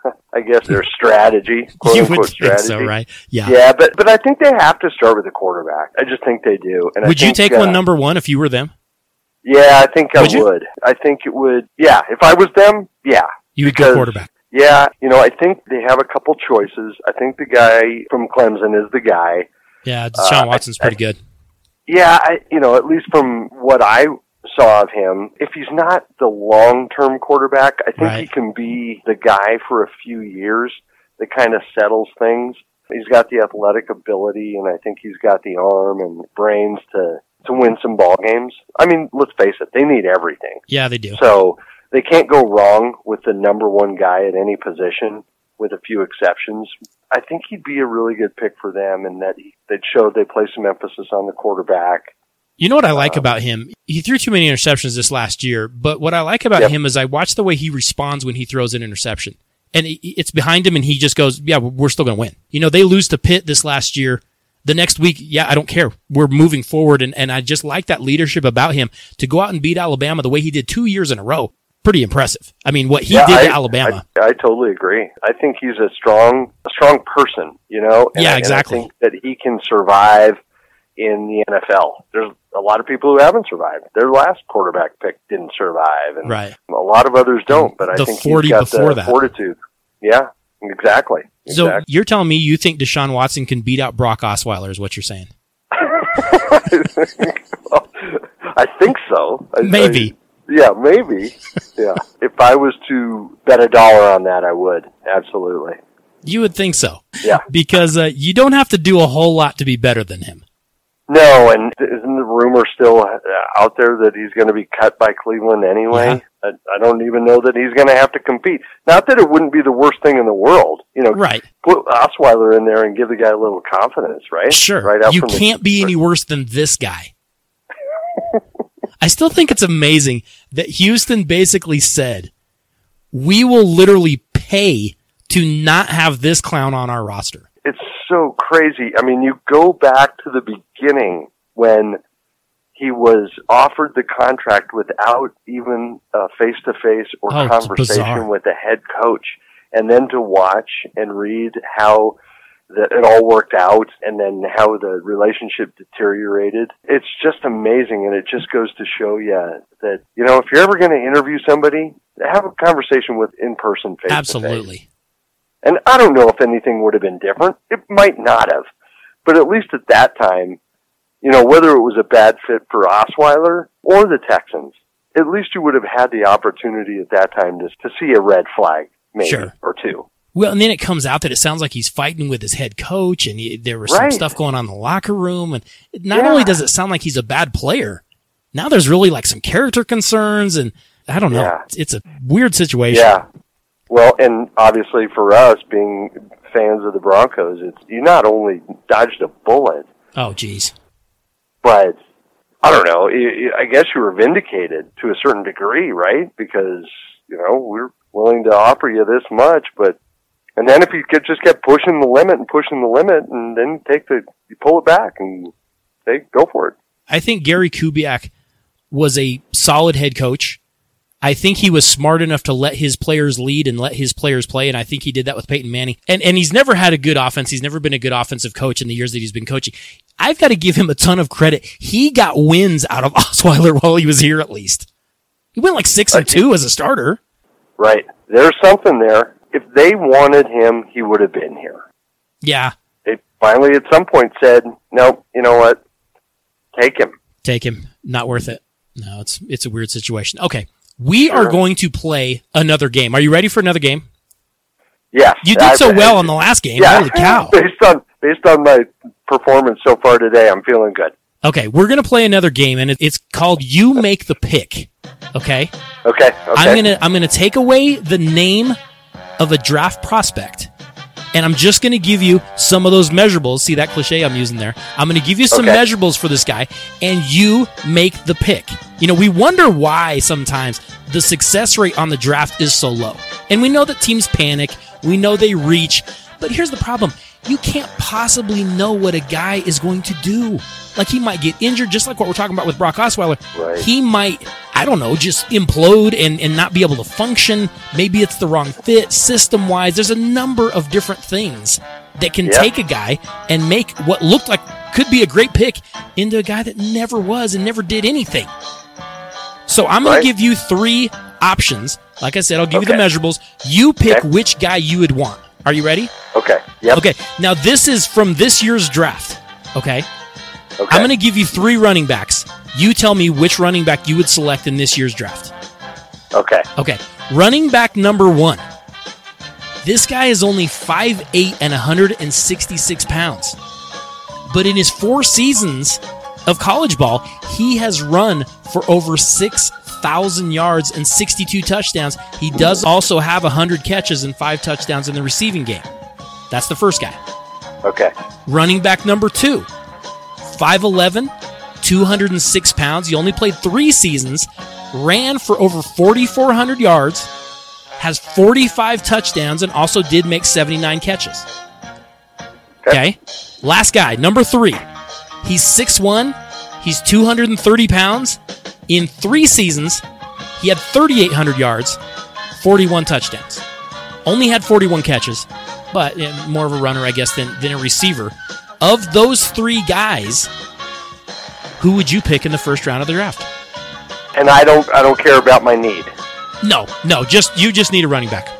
I guess, their strategy, quote you unquote would strategy. Think so, right? Yeah. Yeah, but, but I think they have to start with the quarterback. I just think they do. And would I think, you take uh, one number one if you were them? Yeah, I think I would. would. I think it would. Yeah, if I was them, yeah. You would because, go quarterback. Yeah, you know, I think they have a couple choices. I think the guy from Clemson is the guy. Yeah, Deshaun uh, Watson's I, pretty I, good. Yeah, I, you know, at least from what I saw of him, if he's not the long-term quarterback, I think right. he can be the guy for a few years that kind of settles things. He's got the athletic ability, and I think he's got the arm and brains to, to win some ball games. I mean, let's face it, they need everything. Yeah, they do. So they can't go wrong with the number one guy at any position, with a few exceptions. I think he'd be a really good pick for them, and that he, they'd show they play some emphasis on the quarterback. You know what I like um, about him? He threw too many interceptions this last year, but what I like about yep. him is I watch the way he responds when he throws an interception. And it's behind him, and he just goes, yeah, we're still going to win. You know, they lose to Pitt this last year. The next week, yeah, I don't care. We're moving forward, and, and I just like that leadership about him to go out and beat Alabama the way he did two years in a row. Pretty impressive. I mean, what he yeah, did I, to Alabama. I, I totally agree. I think he's a strong, a strong person, you know? And yeah, I, exactly. And I think that he can survive in the N F L. There's a lot of people who haven't survived. Their last quarterback pick didn't survive, and right. a lot of others don't, but I the think forty he's got before the that. fortitude. Yeah, exactly. So exactly. you're telling me you think Deshaun Watson can beat out Brock Osweiler is what you're saying? well, I think so. Maybe. I, yeah, maybe. Yeah. If I was to bet a dollar on that, I would. Absolutely. You would think so. Yeah. Because uh, you don't have to do a whole lot to be better than him. No, and isn't the rumor still out there that he's going to be cut by Cleveland anyway? Yeah. I, I don't even know that he's going to have to compete. Not that it wouldn't be the worst thing in the world. You know, right. Put Osweiler in there and give the guy a little confidence, right? Sure. Right out you from can't the, be any worse than this guy. I still think it's amazing that Houston basically said, we will literally pay to not have this clown on our roster. It's so crazy. I mean, you go back to the beginning when he was offered the contract without even a face-to-face or oh, conversation with the head coach, and then to watch and read how that it all worked out and then how the relationship deteriorated. It's just amazing, and it just goes to show you that, you know, if you're ever going to interview somebody, have a conversation with in person, face-to-face. Absolutely. And I don't know if anything would have been different. It might not have. But at least at that time, you know, whether it was a bad fit for Osweiler or the Texans, at least you would have had the opportunity at that time to, to see a red flag, maybe, sure. or two. Well, and then it comes out that it sounds like he's fighting with his head coach, and he, there was some right. stuff going on in the locker room. And not yeah. only does it sound like he's a bad player, now there's really like some character concerns, and I don't know. Yeah. It's, it's a weird situation. Yeah. Well, and obviously for us, being fans of the Broncos, it's you not only dodged a bullet. Oh, geez. But, I don't know, I guess you were vindicated to a certain degree, right? Because, you know, we're willing to offer you this much, but, and then if you could just kept pushing the limit and pushing the limit, and then take the, you pull it back and say, go for it. I think Gary Kubiak was a solid head coach. I think he was smart enough to let his players lead and let his players play, and I think he did that with Peyton Manning. And and he's never had a good offense. He's never been a good offensive coach in the years that he's been coaching. I've got to give him a ton of credit. He got wins out of Osweiler while he was here, at least. He went like six and two as a starter. Right. There's something there. If they wanted him, he would have been here. Yeah. They finally at some point said, nope, you know what? Take him. Take him. Not worth it. No, it's it's a weird situation. Okay. We Sure. are going to play another game. Are you ready for another game? Yeah. You did so well on the last game. Yeah. Holy cow. Based on, based on my performance so far today, I'm feeling good. Okay, we're going to play another game, and it's called You Make the Pick. Okay? Okay. Okay. I'm going to I'm going to take away the name of a draft prospect, and I'm just going to give you some of those measurables. See that cliche I'm using there? I'm going to give you some Okay. measurables for this guy, and you make the pick. You know, we wonder why sometimes the success rate on the draft is so low. And we know that teams panic. We know they reach. But here's the problem. You can't possibly know what a guy is going to do. Like, he might get injured, just like what we're talking about with Brock Osweiler. Right. He might, I don't know, just implode and, and not be able to function. Maybe it's the wrong fit, system-wise. There's a number of different things that can Yeah. take a guy and make what looked like could be a great pick into a guy that never was and never did anything. So I'm going Right. to give you three options. Like I said, I'll give you Okay. the measurables. You pick Okay. which guy you would want. Are you ready? Okay. Yep. Okay. Now, this is from this year's draft. Okay. Okay. I'm going to give you three running backs. You tell me which running back you would select in this year's draft. Okay. Okay. Running back number one. This guy is only five eight and one hundred sixty-six pounds. But in his four seasons of college ball, he has run for over six thousand yards and sixty-two touchdowns. He does also have one hundred catches and five touchdowns in the receiving game. That's the first guy. Okay. Running back number two. five eleven, two hundred six pounds. He only played three seasons. Ran for over forty-four hundred yards. Has forty-five touchdowns and also did make seventy-nine catches. Okay. okay. Last guy, number three. He's six one. He's two hundred thirty pounds. In three seasons, he had thirty-eight hundred yards, forty-one touchdowns. Only had forty-one catches, but more of a runner, I guess, than, than a receiver. Of those three guys, who would you pick in the first round of the draft? And I don't I don't care about my need. No, no, just you just need a running back.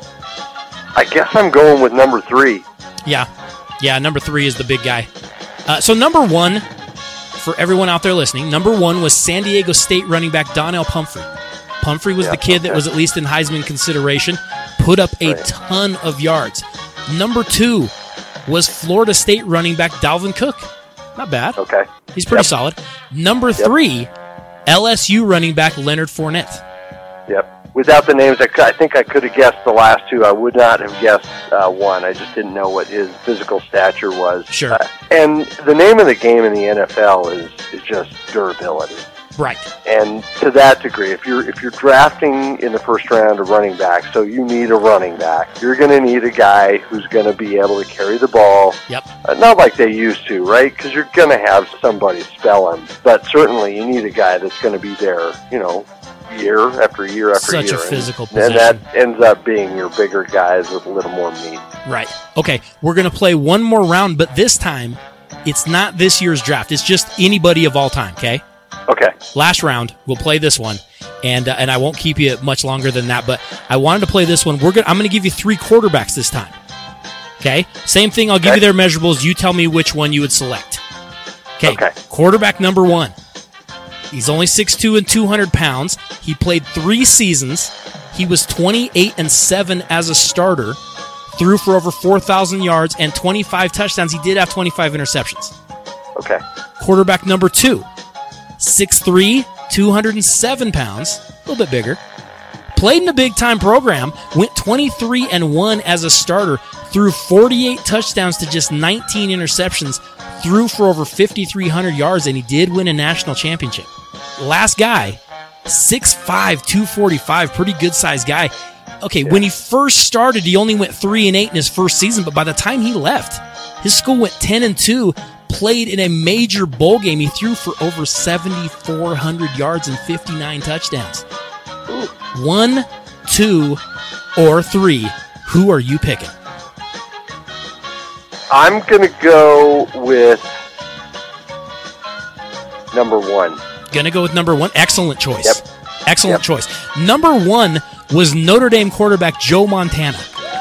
I guess I'm going with number three. Yeah, yeah, number three is the big guy. Uh, so number one, for everyone out there listening, number one was San Diego State running back Donnell Pumphrey. Pumphrey was yeah, the kid okay. that was at least in Heisman consideration, put up a right. ton of yards. Number two was Florida State running back Dalvin Cook. Not bad. Okay. He's pretty yep. solid. Number yep. three, L S U running back Leonard Fournette. Yep. Without the names, I, could, I think I could have guessed the last two. I would not have guessed uh, one. I just didn't know what his physical stature was. Sure. Uh, and the name of the game in the N F L is, is just durability. Right. And to that degree, if you're if you're drafting in the first round a running back, so you need a running back, you're going to need a guy who's going to be able to carry the ball. Yep. Uh, not like they used to, right? Because you're going to have somebody spell him. But certainly you need a guy that's going to be there, you know, year after year after Such year. Such a physical and, position. And that ends up being your bigger guys with a little more meat. Right. Okay, we're going to play one more round, but this time it's not this year's draft. It's just anybody of all time, okay? Okay. Last round, we'll play this one, and uh, and I won't keep you much longer than that, but I wanted to play this one. We're gonna, I'm going to give you three quarterbacks this time, okay? Same thing, I'll give okay. you their measurables. You tell me which one you would select. Okay, okay. Quarterback number one. He's only six two and two hundred pounds. He played three seasons. He was twenty-eight and seven as a starter, threw for over four thousand yards and twenty-five touchdowns. He did have twenty-five interceptions. Okay. Quarterback number two. six three, two hundred seven pounds, a little bit bigger. Played in a big-time program, went twenty-three and one as a starter, threw forty-eight touchdowns to just nineteen interceptions, threw for over fifty-three hundred yards, and he did win a national championship. Last guy, six five, two forty-five, pretty good-sized guy. Okay, yeah. When he first started, he only went three and eight in his first season, but by the time he left, his school went ten and two, played in a major bowl game. He threw for over seventy-four hundred yards and fifty-nine touchdowns. Ooh. One, two, or three. Who are you picking? I'm going to go with number one. Going to go with number one. Excellent choice. Yep. Excellent yep. choice. Number one was Notre Dame quarterback Joe Montana.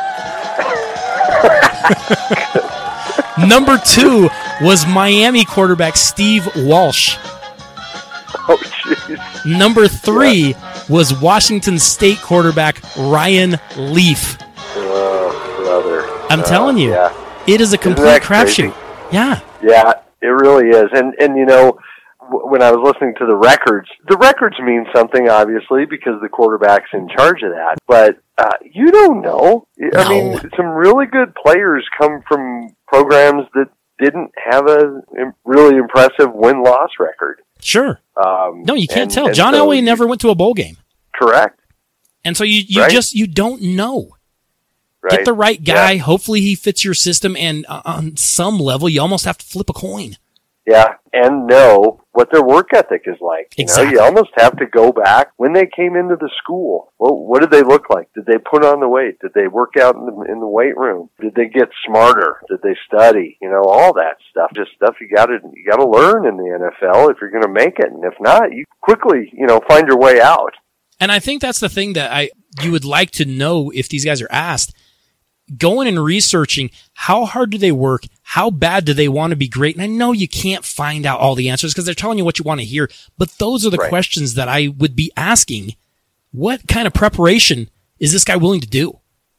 Number two was Miami quarterback Steve Walsh. Oh, jeez. Number three yeah. was Washington State quarterback Ryan Leaf. Oh, brother. I'm oh, telling you, yeah. it is a complete crapshoot. Yeah. Yeah, it really is. And, and you know, w- when I was listening to the records, the records mean something, obviously, because the quarterback's in charge of that. But uh, you don't know. I No. mean, some really good players come from programs that didn't have a really impressive win-loss record. Sure. Um, No, you can't and, tell. and John so Elway you, never went to a bowl game. Correct. And so you, you right? just, you don't know. Right. Get the right guy. Yeah. Hopefully he fits your system. And uh, on some level, you almost have to flip a coin. Yeah, and know what their work ethic is like. You Exactly. know, you almost have to go back when they came into the school. Well, what did they look like? Did they put on the weight? Did they work out in the, in the weight room? Did they get smarter? Did they study? You know, all that stuff. Just stuff you got to you got to learn in the N F L if you're going to make it. And if not, you quickly, you know, find your way out. And I think that's the thing that I you would like to know if these guys are asked. going and researching how hard do they work, how bad do they want to be great. And I know you can't find out all the answers because they're telling you what you want to hear, but those are the right. questions that I would be asking. What kind of preparation is this guy willing to do?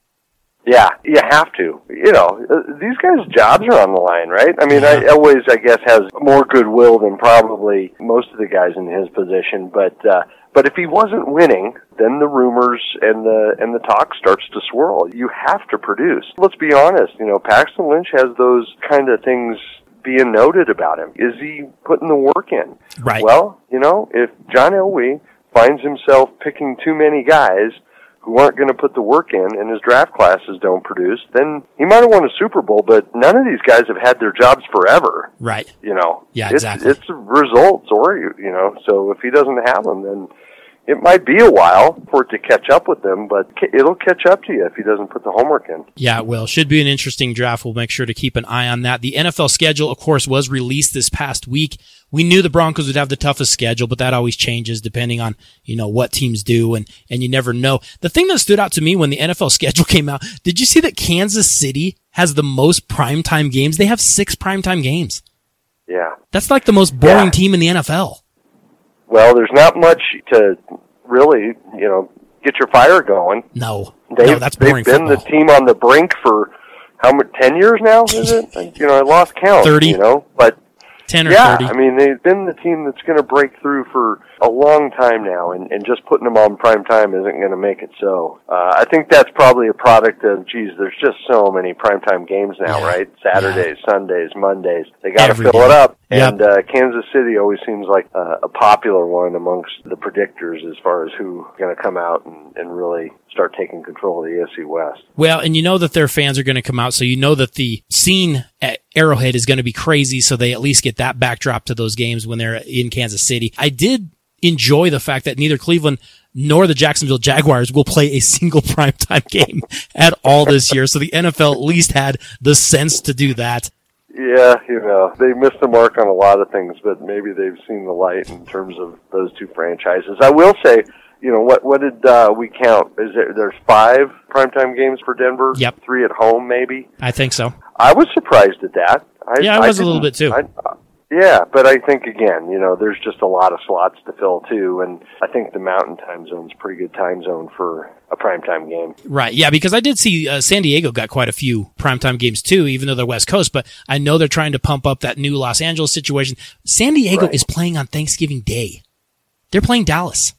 Yeah, you have to. You know, these guys' jobs are on the line, right? I mean, Yeah. I always, I guess, has more goodwill than probably most of the guys in his position. But uh, but if he wasn't winning, then the rumors and the and the talk starts to swirl. You have to produce. Let's be honest. You know, Paxton Lynch has those kind of things being noted about him. Is he putting the work in? Right. Well, you know, if John Elway finds himself picking too many guys who aren't going to put the work in and his draft classes don't produce, then he might have won a Super Bowl, but none of these guys have had their jobs forever. Right. You know. Yeah, it's, exactly. It's results, or, you know, so if he doesn't have them, then it might be a while for it to catch up with them, but it'll catch up to you if he doesn't put the homework in. Yeah, it will. Should be an interesting draft. We'll make sure to keep an eye on that. The N F L schedule, of course, was released this past week. We knew the Broncos would have the toughest schedule, but that always changes depending on, you know, what teams do, and, and you never know. The thing that stood out to me when the N F L schedule came out, did you see that Kansas City has the most primetime games? They have six primetime games. Yeah. That's like the most boring Yeah. team in the N F L. Well, there's not much to really, you know, get your fire going. No. They've, no, that's boring They've been football. the team on the brink for how much, ten years now, is it? You know, I lost count. thirty. You know, but ten or yeah, thirty. I mean, they've been the team that's going to break through for a long time now, and, and just putting them on prime time isn't going to make it so. Uh, I think that's probably a product of, geez, there's just so many primetime games now, Yeah. right? Saturdays, yeah. Sundays, Mondays. They got to Every fill day. it up. Yep. And uh, Kansas City always seems like uh, a popular one amongst the predictors as far as who's going to come out and, and really start taking control of the A F C West. Well, and you know that their fans are going to come out, so you know that the scene at Arrowhead is going to be crazy, so they at least get that backdrop to those games when they're in Kansas City. I did enjoy the fact that neither Cleveland nor the Jacksonville Jaguars will play a single primetime game at all this year, so the N F L at least had the sense to do that. Yeah, you know, they missed the mark on a lot of things, but maybe they've seen the light in terms of those two franchises. I will say, you know, what what did uh, we count? Is there there's five primetime games for Denver? Yep. Three at home, maybe? I think so. I was surprised at that. I, Yeah, I was a little didn't- bit too. I, uh, yeah, but I think, again, you know, there's just a lot of slots to fill, too, and I think the Mountain Time Zone's a pretty good time zone for a primetime game. Right, yeah, because I did see uh, San Diego got quite a few primetime games too, even though they're West Coast, but I know they're trying to pump up that new Los Angeles situation. San Diego Right. is playing on Thanksgiving Day. They're playing Dallas.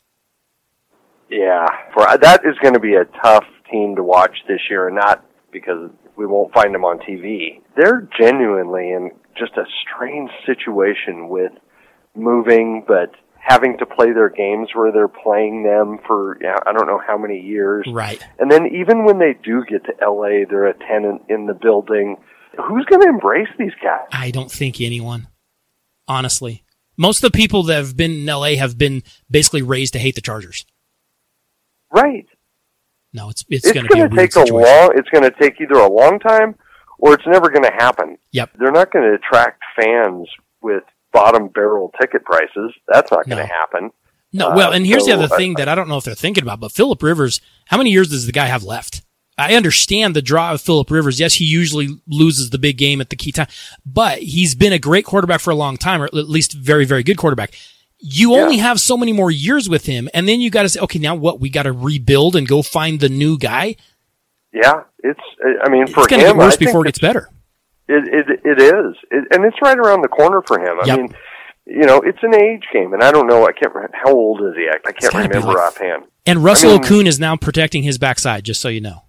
Yeah, for that is going to be a tough team to watch this year, and not because we won't find them on T V. They're genuinely in just a strange situation with moving, but having to play their games where they're playing them for, you know, I don't know how many years. Right. And then even when they do get to L A, they're a tenant in the building. Who's going to embrace these guys? I don't think anyone, honestly. Most of the people that have been in L A have been basically raised to hate the Chargers. Right. No, it's it's, It's going to be a going to weird take a situation. long. It's going to take either a long time, or it's never going to happen. Yep. They're not going to attract fans with bottom barrel ticket prices. That's not going to No. happen. No, well, Uh, and here's the so, other thing that I don't know if they're thinking about, but Phillip Rivers, how many years does the guy have left? I understand the draw of Phillip Rivers. Yes, he usually loses the big game at the key time, but he's been a great quarterback for a long time, or at least very, very good quarterback. You only Yeah. have so many more years with him, and then you got to say, okay, now what? We got to rebuild and go find the new guy. Yeah, it's. I mean, for It's going to him, get worse I think before it gets better. It it, it is, it, and it's right around the corner for him. I Yep. mean, you know, it's an age game, and I don't know. I can't. remember How old is he? I, I can't gotta be remember like- offhand. And Russell I mean- Okun is now protecting his backside, just so you know.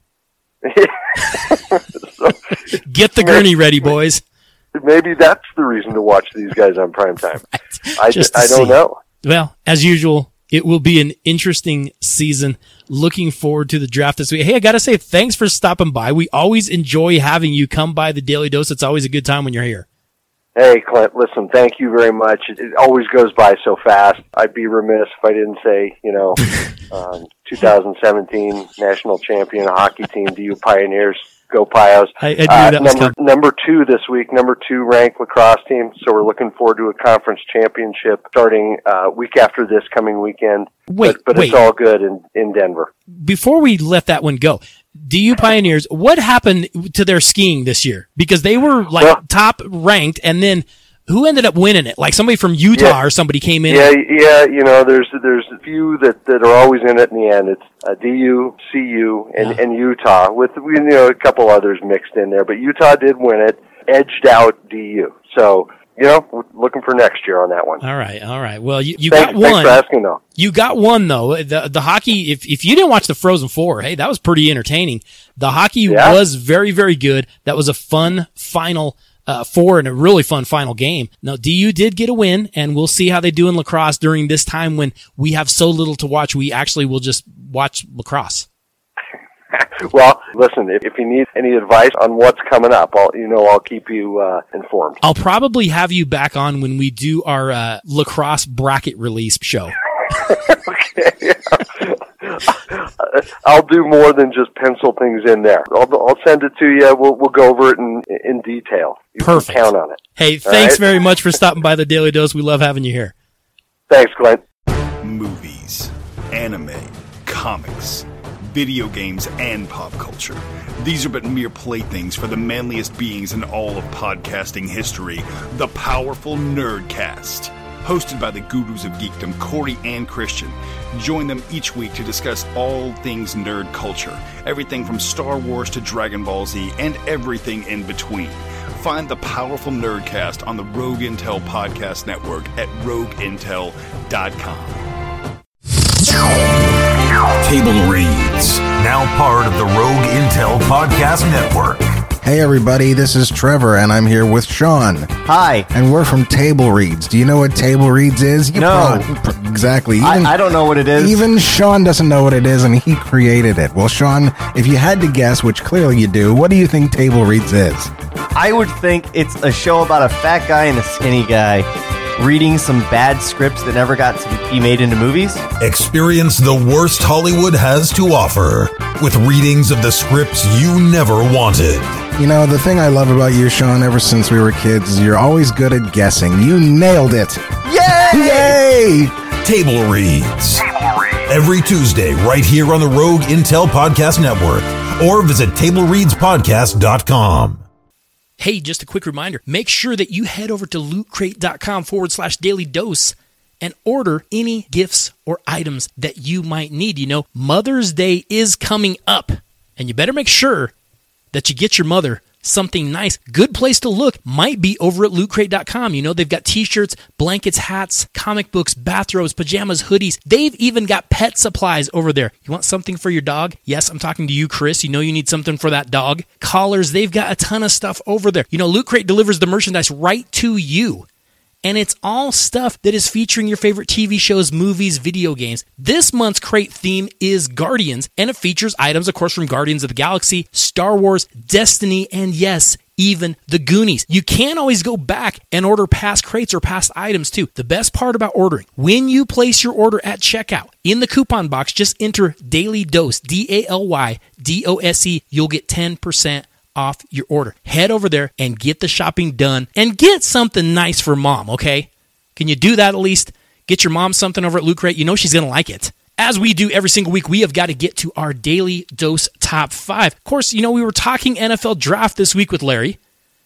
So, Get the gurney ready, boys. maybe that's the reason to watch these guys on primetime. I, Just to I don't see. know. Well, as usual, it will be an interesting season. Looking forward to the draft this week. Hey, I got to say thanks for stopping by. We always enjoy having you come by the Daily Dose. It's always a good time when you're here. Hey, Clint, listen, thank you very much. It, it always goes by so fast. I'd be remiss if I didn't say, you know, um, two thousand seventeen national champion hockey team, D U Pioneers, go Pios. I, I knew Uh, that was number, coming. number two this week, number two ranked lacrosse team. So we're looking forward to a conference championship starting uh, week after this coming weekend. Wait, but, but wait. it's all good in, in Denver. Before we let that one go, D U Pioneers, what happened to their skiing this year? Because they were like well, top ranked, and then who ended up winning it? Like somebody from Utah yeah, or somebody came in. Yeah, yeah. You know, there's there's a few that, that are always in it in the end. It's uh, D U, C U, and, yeah. and Utah, with you know a couple others mixed in there. But Utah did win it, edged out D U. So, you know, we're looking for next year on that one. All right, all right. Well, you, you thanks, got one. Thanks for asking, though. You got one, though. The the hockey, if if you didn't watch the Frozen Four, hey, that was pretty entertaining. The hockey yeah. was very, very good. That was a fun final uh, four and a really fun final game. Now, D U did get a win, and we'll see how they do in lacrosse during this time when we have so little to watch. We actually will just watch lacrosse. Well, listen, if, if you need any advice on what's coming up, I'll, you know, I'll keep you uh, informed. I'll probably have you back on when we do our uh, lacrosse bracket release show. Okay. I'll do more than just pencil things in there. I'll, I'll send it to you. We'll, we'll go over it in, in detail. You Perfect. Can count on it. Hey, thanks right? very much for stopping by the Daily Dose. We love having you here. Thanks, Glenn. Movies, anime, comics, video games, and pop culture. These are but mere playthings for the manliest beings in all of podcasting history, the powerful Nerdcast. Hosted by the gurus of geekdom, Corey and Christian. Join them each week to discuss all things nerd culture, everything from Star Wars to Dragon Ball Z, and everything in between. Find the powerful Nerdcast on the Rogue Intel Podcast Network at rogue intel dot com. Table Reads, now part of the Rogue Intel Podcast Network. Hey everybody, this is Trevor, and I'm here with Sean. Hi. And we're from Table Reads. Do you know what Table Reads is? You no. Probably, exactly. Even, I, I don't know what it is. Even Sean doesn't know what it is, and he created it. Well, Sean, if you had to guess, which clearly you do, what do you think Table Reads is? I would think it's a show about a fat guy and a skinny guy reading some bad scripts that never got to be made into movies. Experience the worst Hollywood has to offer with readings of the scripts you never wanted. You know, the thing I love about you, Sean, ever since we were kids, is you're always good at guessing. You nailed it. Yay! Yay! Table Reads. Table Reads. Every Tuesday, right here on the Rogue Intel Podcast Network. Or visit table reads podcast dot com. Hey, just a quick reminder. Make sure that you head over to lootcrate.com forward slash daily dose and order any gifts or items that you might need. You know, Mother's Day is coming up, and you better make sure that you get your mother something nice. Good place to look might be over at loot crate dot com. You know, they've got t-shirts, blankets, hats, comic books, bathrobes, pajamas, hoodies. They've even got pet supplies over there. You want something for your dog? Yes, I'm talking to you, Chris. You know you need something for that dog. Collars, they've got a ton of stuff over there. You know, Loot Crate delivers the merchandise right to you. And it's all stuff that is featuring your favorite T V shows, movies, video games. This month's crate theme is Guardians, and it features items, of course, from Guardians of the Galaxy, Star Wars, Destiny, and yes, even the Goonies. You can always go back and order past crates or past items, too. The best part about ordering, when you place your order at checkout, in the coupon box, just enter Daily Dose, D A L Y D O S E. You'll get ten percent off your order. Head over there and get the shopping done and get something nice for mom, okay? Can you do that at least? Get your mom something over at Loot Crate. You know she's going to like it. As we do every single week, we have got to get to our Daily Dose Top five. Of course, you know, we were talking N F L Draft this week with Larry.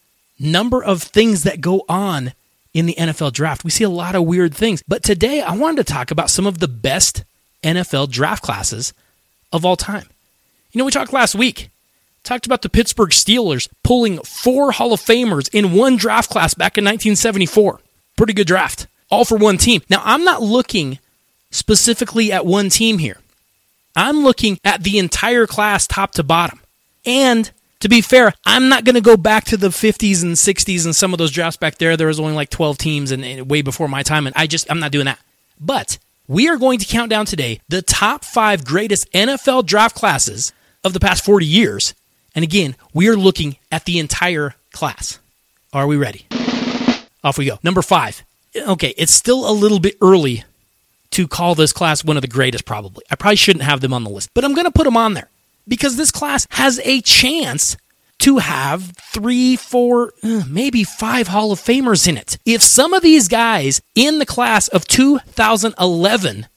Number of things that go on in the N F L Draft. We see a lot of weird things. But today, I wanted to talk about some of the best N F L draft classes of all time. You know, we talked last week. Talked about the Pittsburgh Steelers pulling four Hall of Famers in one draft class back in nineteen seventy-four. Pretty good draft. All for one team. Now, I'm not looking specifically at one team here. I'm looking at the entire class top to bottom. And to be fair, I'm not going to go back to the fifties and sixties and some of those drafts back there. There was only like twelve teams and, and way before my time, and I just, I'm not doing that. But we are going to count down today the top five greatest N F L draft classes of the past forty years. And again, we are looking at the entire class. Are we ready? Off we go. Number five. Okay, it's still a little bit early to call this class one of the greatest, probably. I probably shouldn't have them on the list, but I'm going to put them on there because this class has a chance to have three, four, maybe five Hall of Famers in it. If some of these guys in the class of two thousand eleven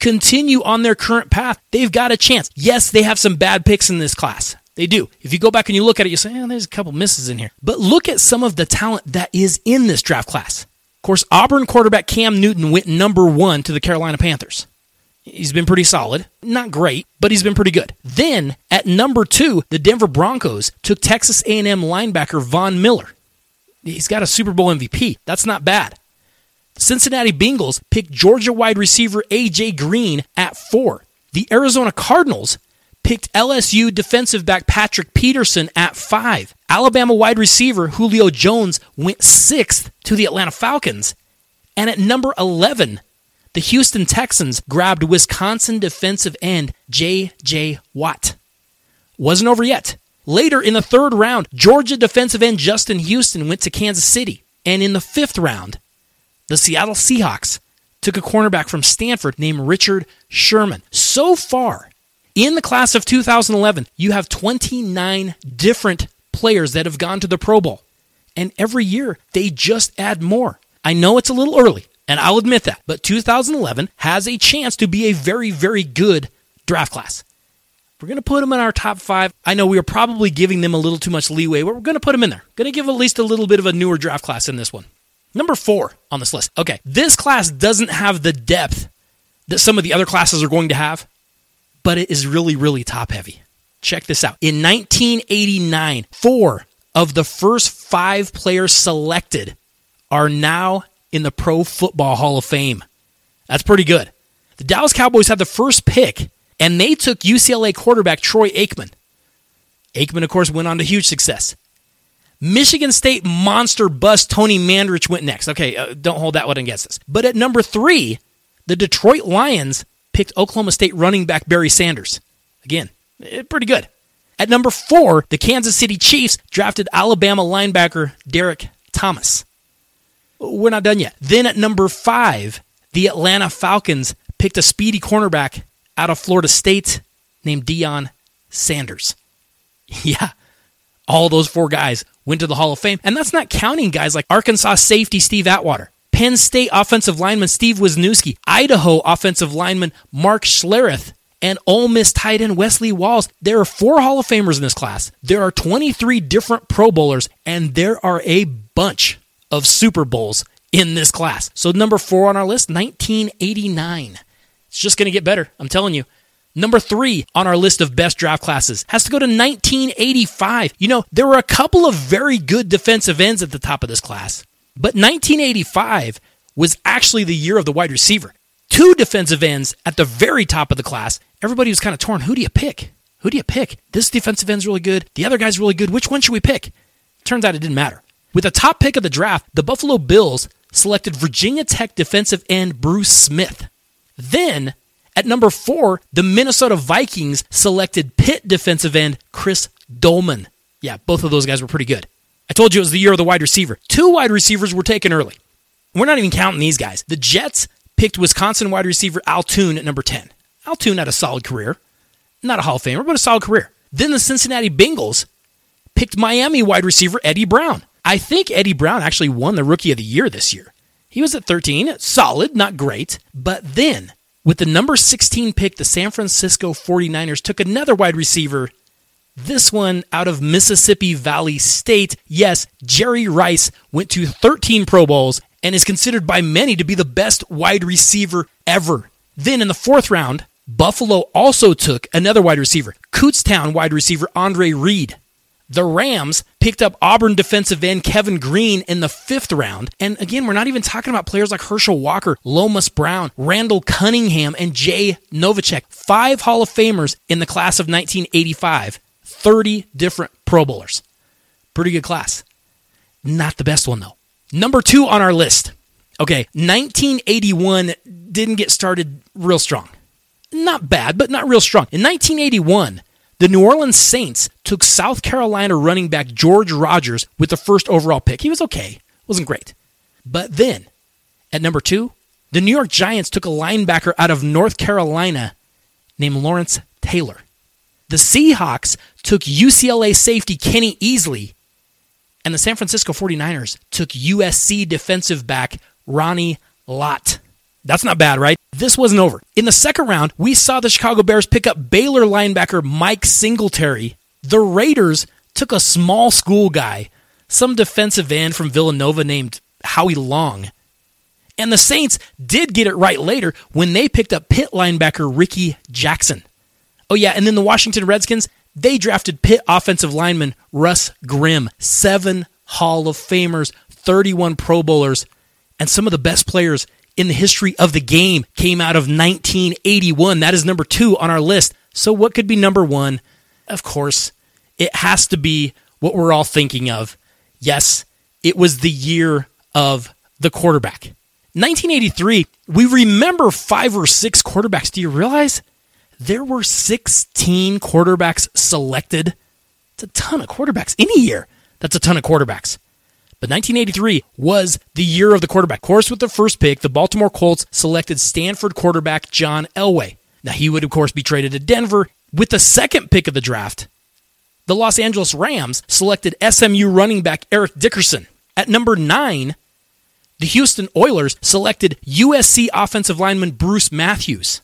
continue on their current path, they've got a chance. Yes, they have some bad picks in this class. They do. If you go back and you look at it, you say, oh, there's a couple misses in here. But look at some of the talent that is in this draft class. Of course, Auburn quarterback Cam Newton went number one to the Carolina Panthers. He's been pretty solid. Not great, but he's been pretty good. Then, at number two, the Denver Broncos took Texas A and M linebacker Von Miller. He's got a Super Bowl M V P. That's not bad. The Cincinnati Bengals picked Georgia wide receiver A J Green at four. The Arizona Cardinals picked L S U defensive back Patrick Peterson at five. Alabama wide receiver Julio Jones went sixth to the Atlanta Falcons. And at number eleven, the Houston Texans grabbed Wisconsin defensive end J J Watt. Wasn't over yet. Later in the third round, Georgia defensive end Justin Houston went to Kansas City. And in the fifth round, the Seattle Seahawks took a cornerback from Stanford named Richard Sherman. So far, in the class of two thousand eleven, you have twenty-nine different players that have gone to the Pro Bowl. And every year, they just add more. I know it's a little early, and I'll admit that, but two thousand eleven has a chance to be a very, very good draft class. We're going to put them in our top five. I know we are probably giving them a little too much leeway, but we're going to put them in there. Going to give at least a little bit of a newer draft class in this one. Number four on this list. Okay, this class doesn't have the depth that some of the other classes are going to have, but it is really, really top-heavy. Check this out. In nineteen eighty-nine, four of the first five players selected are now in the Pro Football Hall of Fame. That's pretty good. The Dallas Cowboys had the first pick, and they took U C L A quarterback Troy Aikman. Aikman, of course, went on to huge success. Michigan State monster bust Tony Mandrich went next. Okay, uh, don't hold that one against us. But at number three, the Detroit Lions picked Oklahoma State running back Barry Sanders. Again, pretty good. At number four, the Kansas City Chiefs drafted Alabama linebacker Derek Thomas. We're not done yet. Then at number five, the Atlanta Falcons picked a speedy cornerback out of Florida State named Deion Sanders. Yeah, all those four guys went to the Hall of Fame. And that's not counting guys like Arkansas safety Steve Atwater, Penn State offensive lineman Steve Wisniewski, Idaho offensive lineman Mark Schlereth, and Ole Miss tight end Wesley Walls. There are four Hall of Famers in this class. There are twenty-three different Pro Bowlers, and there are a bunch of Super Bowls in this class. So number four on our list, nineteen eighty-nine. It's just going to get better, I'm telling you. Number three on our list of best draft classes has to go to nineteen eighty-five. You know, there were a couple of very good defensive ends at the top of this class, but nineteen eighty-five was actually the year of the wide receiver. Two defensive ends at the very top of the class. Everybody was kind of torn. Who do you pick? Who do you pick? This defensive end's really good. The other guy's really good. Which one should we pick? Turns out it didn't matter. With the top pick of the draft, the Buffalo Bills selected Virginia Tech defensive end Bruce Smith. Then, at number four, the Minnesota Vikings selected Pitt defensive end Chris Dolman. Yeah, both of those guys were pretty good. I told you it was the year of the wide receiver. Two wide receivers were taken early. We're not even counting these guys. The Jets picked Wisconsin wide receiver Al Toon at number ten. Al Toon had a solid career. Not a Hall of Famer, but a solid career. Then the Cincinnati Bengals picked Miami wide receiver Eddie Brown. I think Eddie Brown actually won the Rookie of the Year this year. He was at thirteen, solid, not great. But then, with the number sixteen pick, the San Francisco forty-niners took another wide receiver, this one out of Mississippi Valley State. Yes, Jerry Rice went to thirteen Pro Bowls and is considered by many to be the best wide receiver ever. Then in the fourth round, Buffalo also took another wide receiver, Kutztown wide receiver Andre Reed. The Rams picked up Auburn defensive end Kevin Green in the fifth round. And again, we're not even talking about players like Herschel Walker, Lomas Brown, Randall Cunningham, and Jay Novacek. Five Hall of Famers in the class of nineteen eighty-five. thirty different Pro Bowlers. Pretty good class. Not the best one, though. Number two on our list. Okay, nineteen eighty-one didn't get started real strong. Not bad, but not real strong. In nineteen eighty-one, the New Orleans Saints took South Carolina running back George Rogers with the first overall pick. He was okay. Wasn't great. But then, at number two, the New York Giants took a linebacker out of North Carolina named Lawrence Taylor. The Seahawks took U C L A safety Kenny Easley, and the San Francisco forty-niners took U S C defensive back Ronnie Lott. That's not bad, right? This wasn't over. In the second round, we saw the Chicago Bears pick up Baylor linebacker Mike Singletary. The Raiders took a small school guy, some defensive end from Villanova named Howie Long. And the Saints did get it right later when they picked up Pitt linebacker Ricky Jackson. Oh yeah, and then the Washington Redskins, they drafted Pitt offensive lineman Russ Grimm. Seven Hall of Famers, thirty-one Pro Bowlers, and some of the best players in the history of the game came out of nineteen eighty-one. That is number two on our list. So what could be number one? Of course, it has to be what we're all thinking of. Yes, it was the year of the quarterback. nineteen eighty-three, we remember five or six quarterbacks. Do you realize there were sixteen quarterbacks selected? It's a ton of quarterbacks. Any year, that's a ton of quarterbacks. But nineteen eighty-three was the year of the quarterback. Of course, with the first pick, the Baltimore Colts selected Stanford quarterback John Elway. Now, he would, of course, be traded to Denver. With the second pick of the draft, the Los Angeles Rams selected S M U running back Eric Dickerson. At number nine, the Houston Oilers selected U S C offensive lineman Bruce Matthews.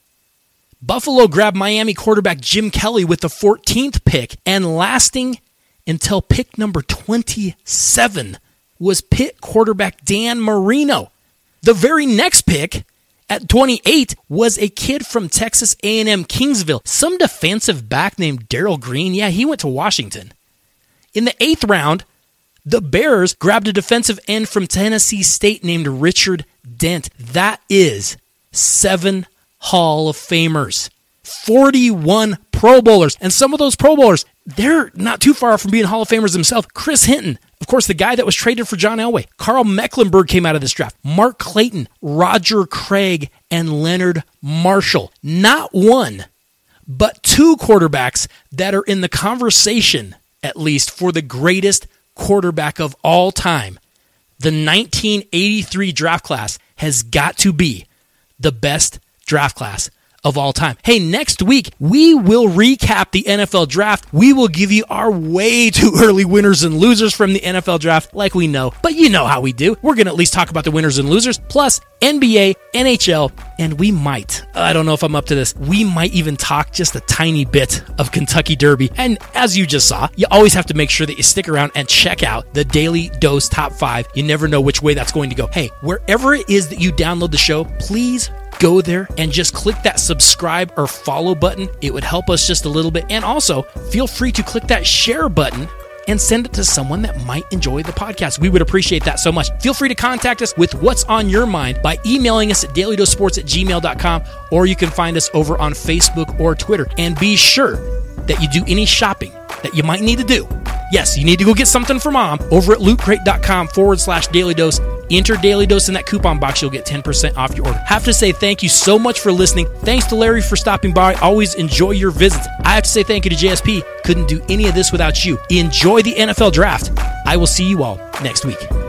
Buffalo grabbed Miami quarterback Jim Kelly with the fourteenth pick, and lasting until pick number twenty-seven was Pitt quarterback Dan Marino. The very next pick, at twenty-eight, was a kid from Texas A and M Kingsville, some defensive back named Darrell Green. Yeah, he went to Washington. In the eighth round, the Bears grabbed a defensive end from Tennessee State named Richard Dent. That is seven Hall of Famers, forty-one Pro Bowlers, and some of those Pro Bowlers, they're not too far from being Hall of Famers themselves. Chris Hinton, of course, the guy that was traded for John Elway. Carl Mecklenburg came out of this draft. Mark Clayton, Roger Craig, and Leonard Marshall. Not one, but two quarterbacks that are in the conversation, at least, for the greatest quarterback of all time. The nineteen eighty-three draft class has got to be the best draft class of all time. Hey, next week, we will recap the N F L draft. We will give you our way too early winners and losers from the N F L draft, like we know. But you know how we do. We're going to at least talk about the winners and losers, plus N B A, N H L, and we might, I don't know if I'm up to this, we might even talk just a tiny bit of Kentucky Derby. And as you just saw, you always have to make sure that you stick around and check out the Daily Dose Top five. You never know which way that's going to go. Hey, wherever it is that you download the show, please go there and just click that subscribe or follow button. It would help us just a little bit. And also, feel free to click that share button and send it to someone that might enjoy the podcast. We would appreciate that so much. Feel free to contact us with what's on your mind by emailing us at daily dose sports at gmail dot com, or you can find us over on Facebook or Twitter. And be sure that you do any shopping that you might need to do. Yes, you need to go get something for mom over at lootcrate.com forward slash daily dose. Enter Daily Dose in that coupon box. You'll get ten percent off your order. Have to say thank you so much for listening. Thanks to Larry for stopping by. Always enjoy your visits. I have to say thank you to J S P. Couldn't do any of this without you. Enjoy the N F L draft. I will see you all next week.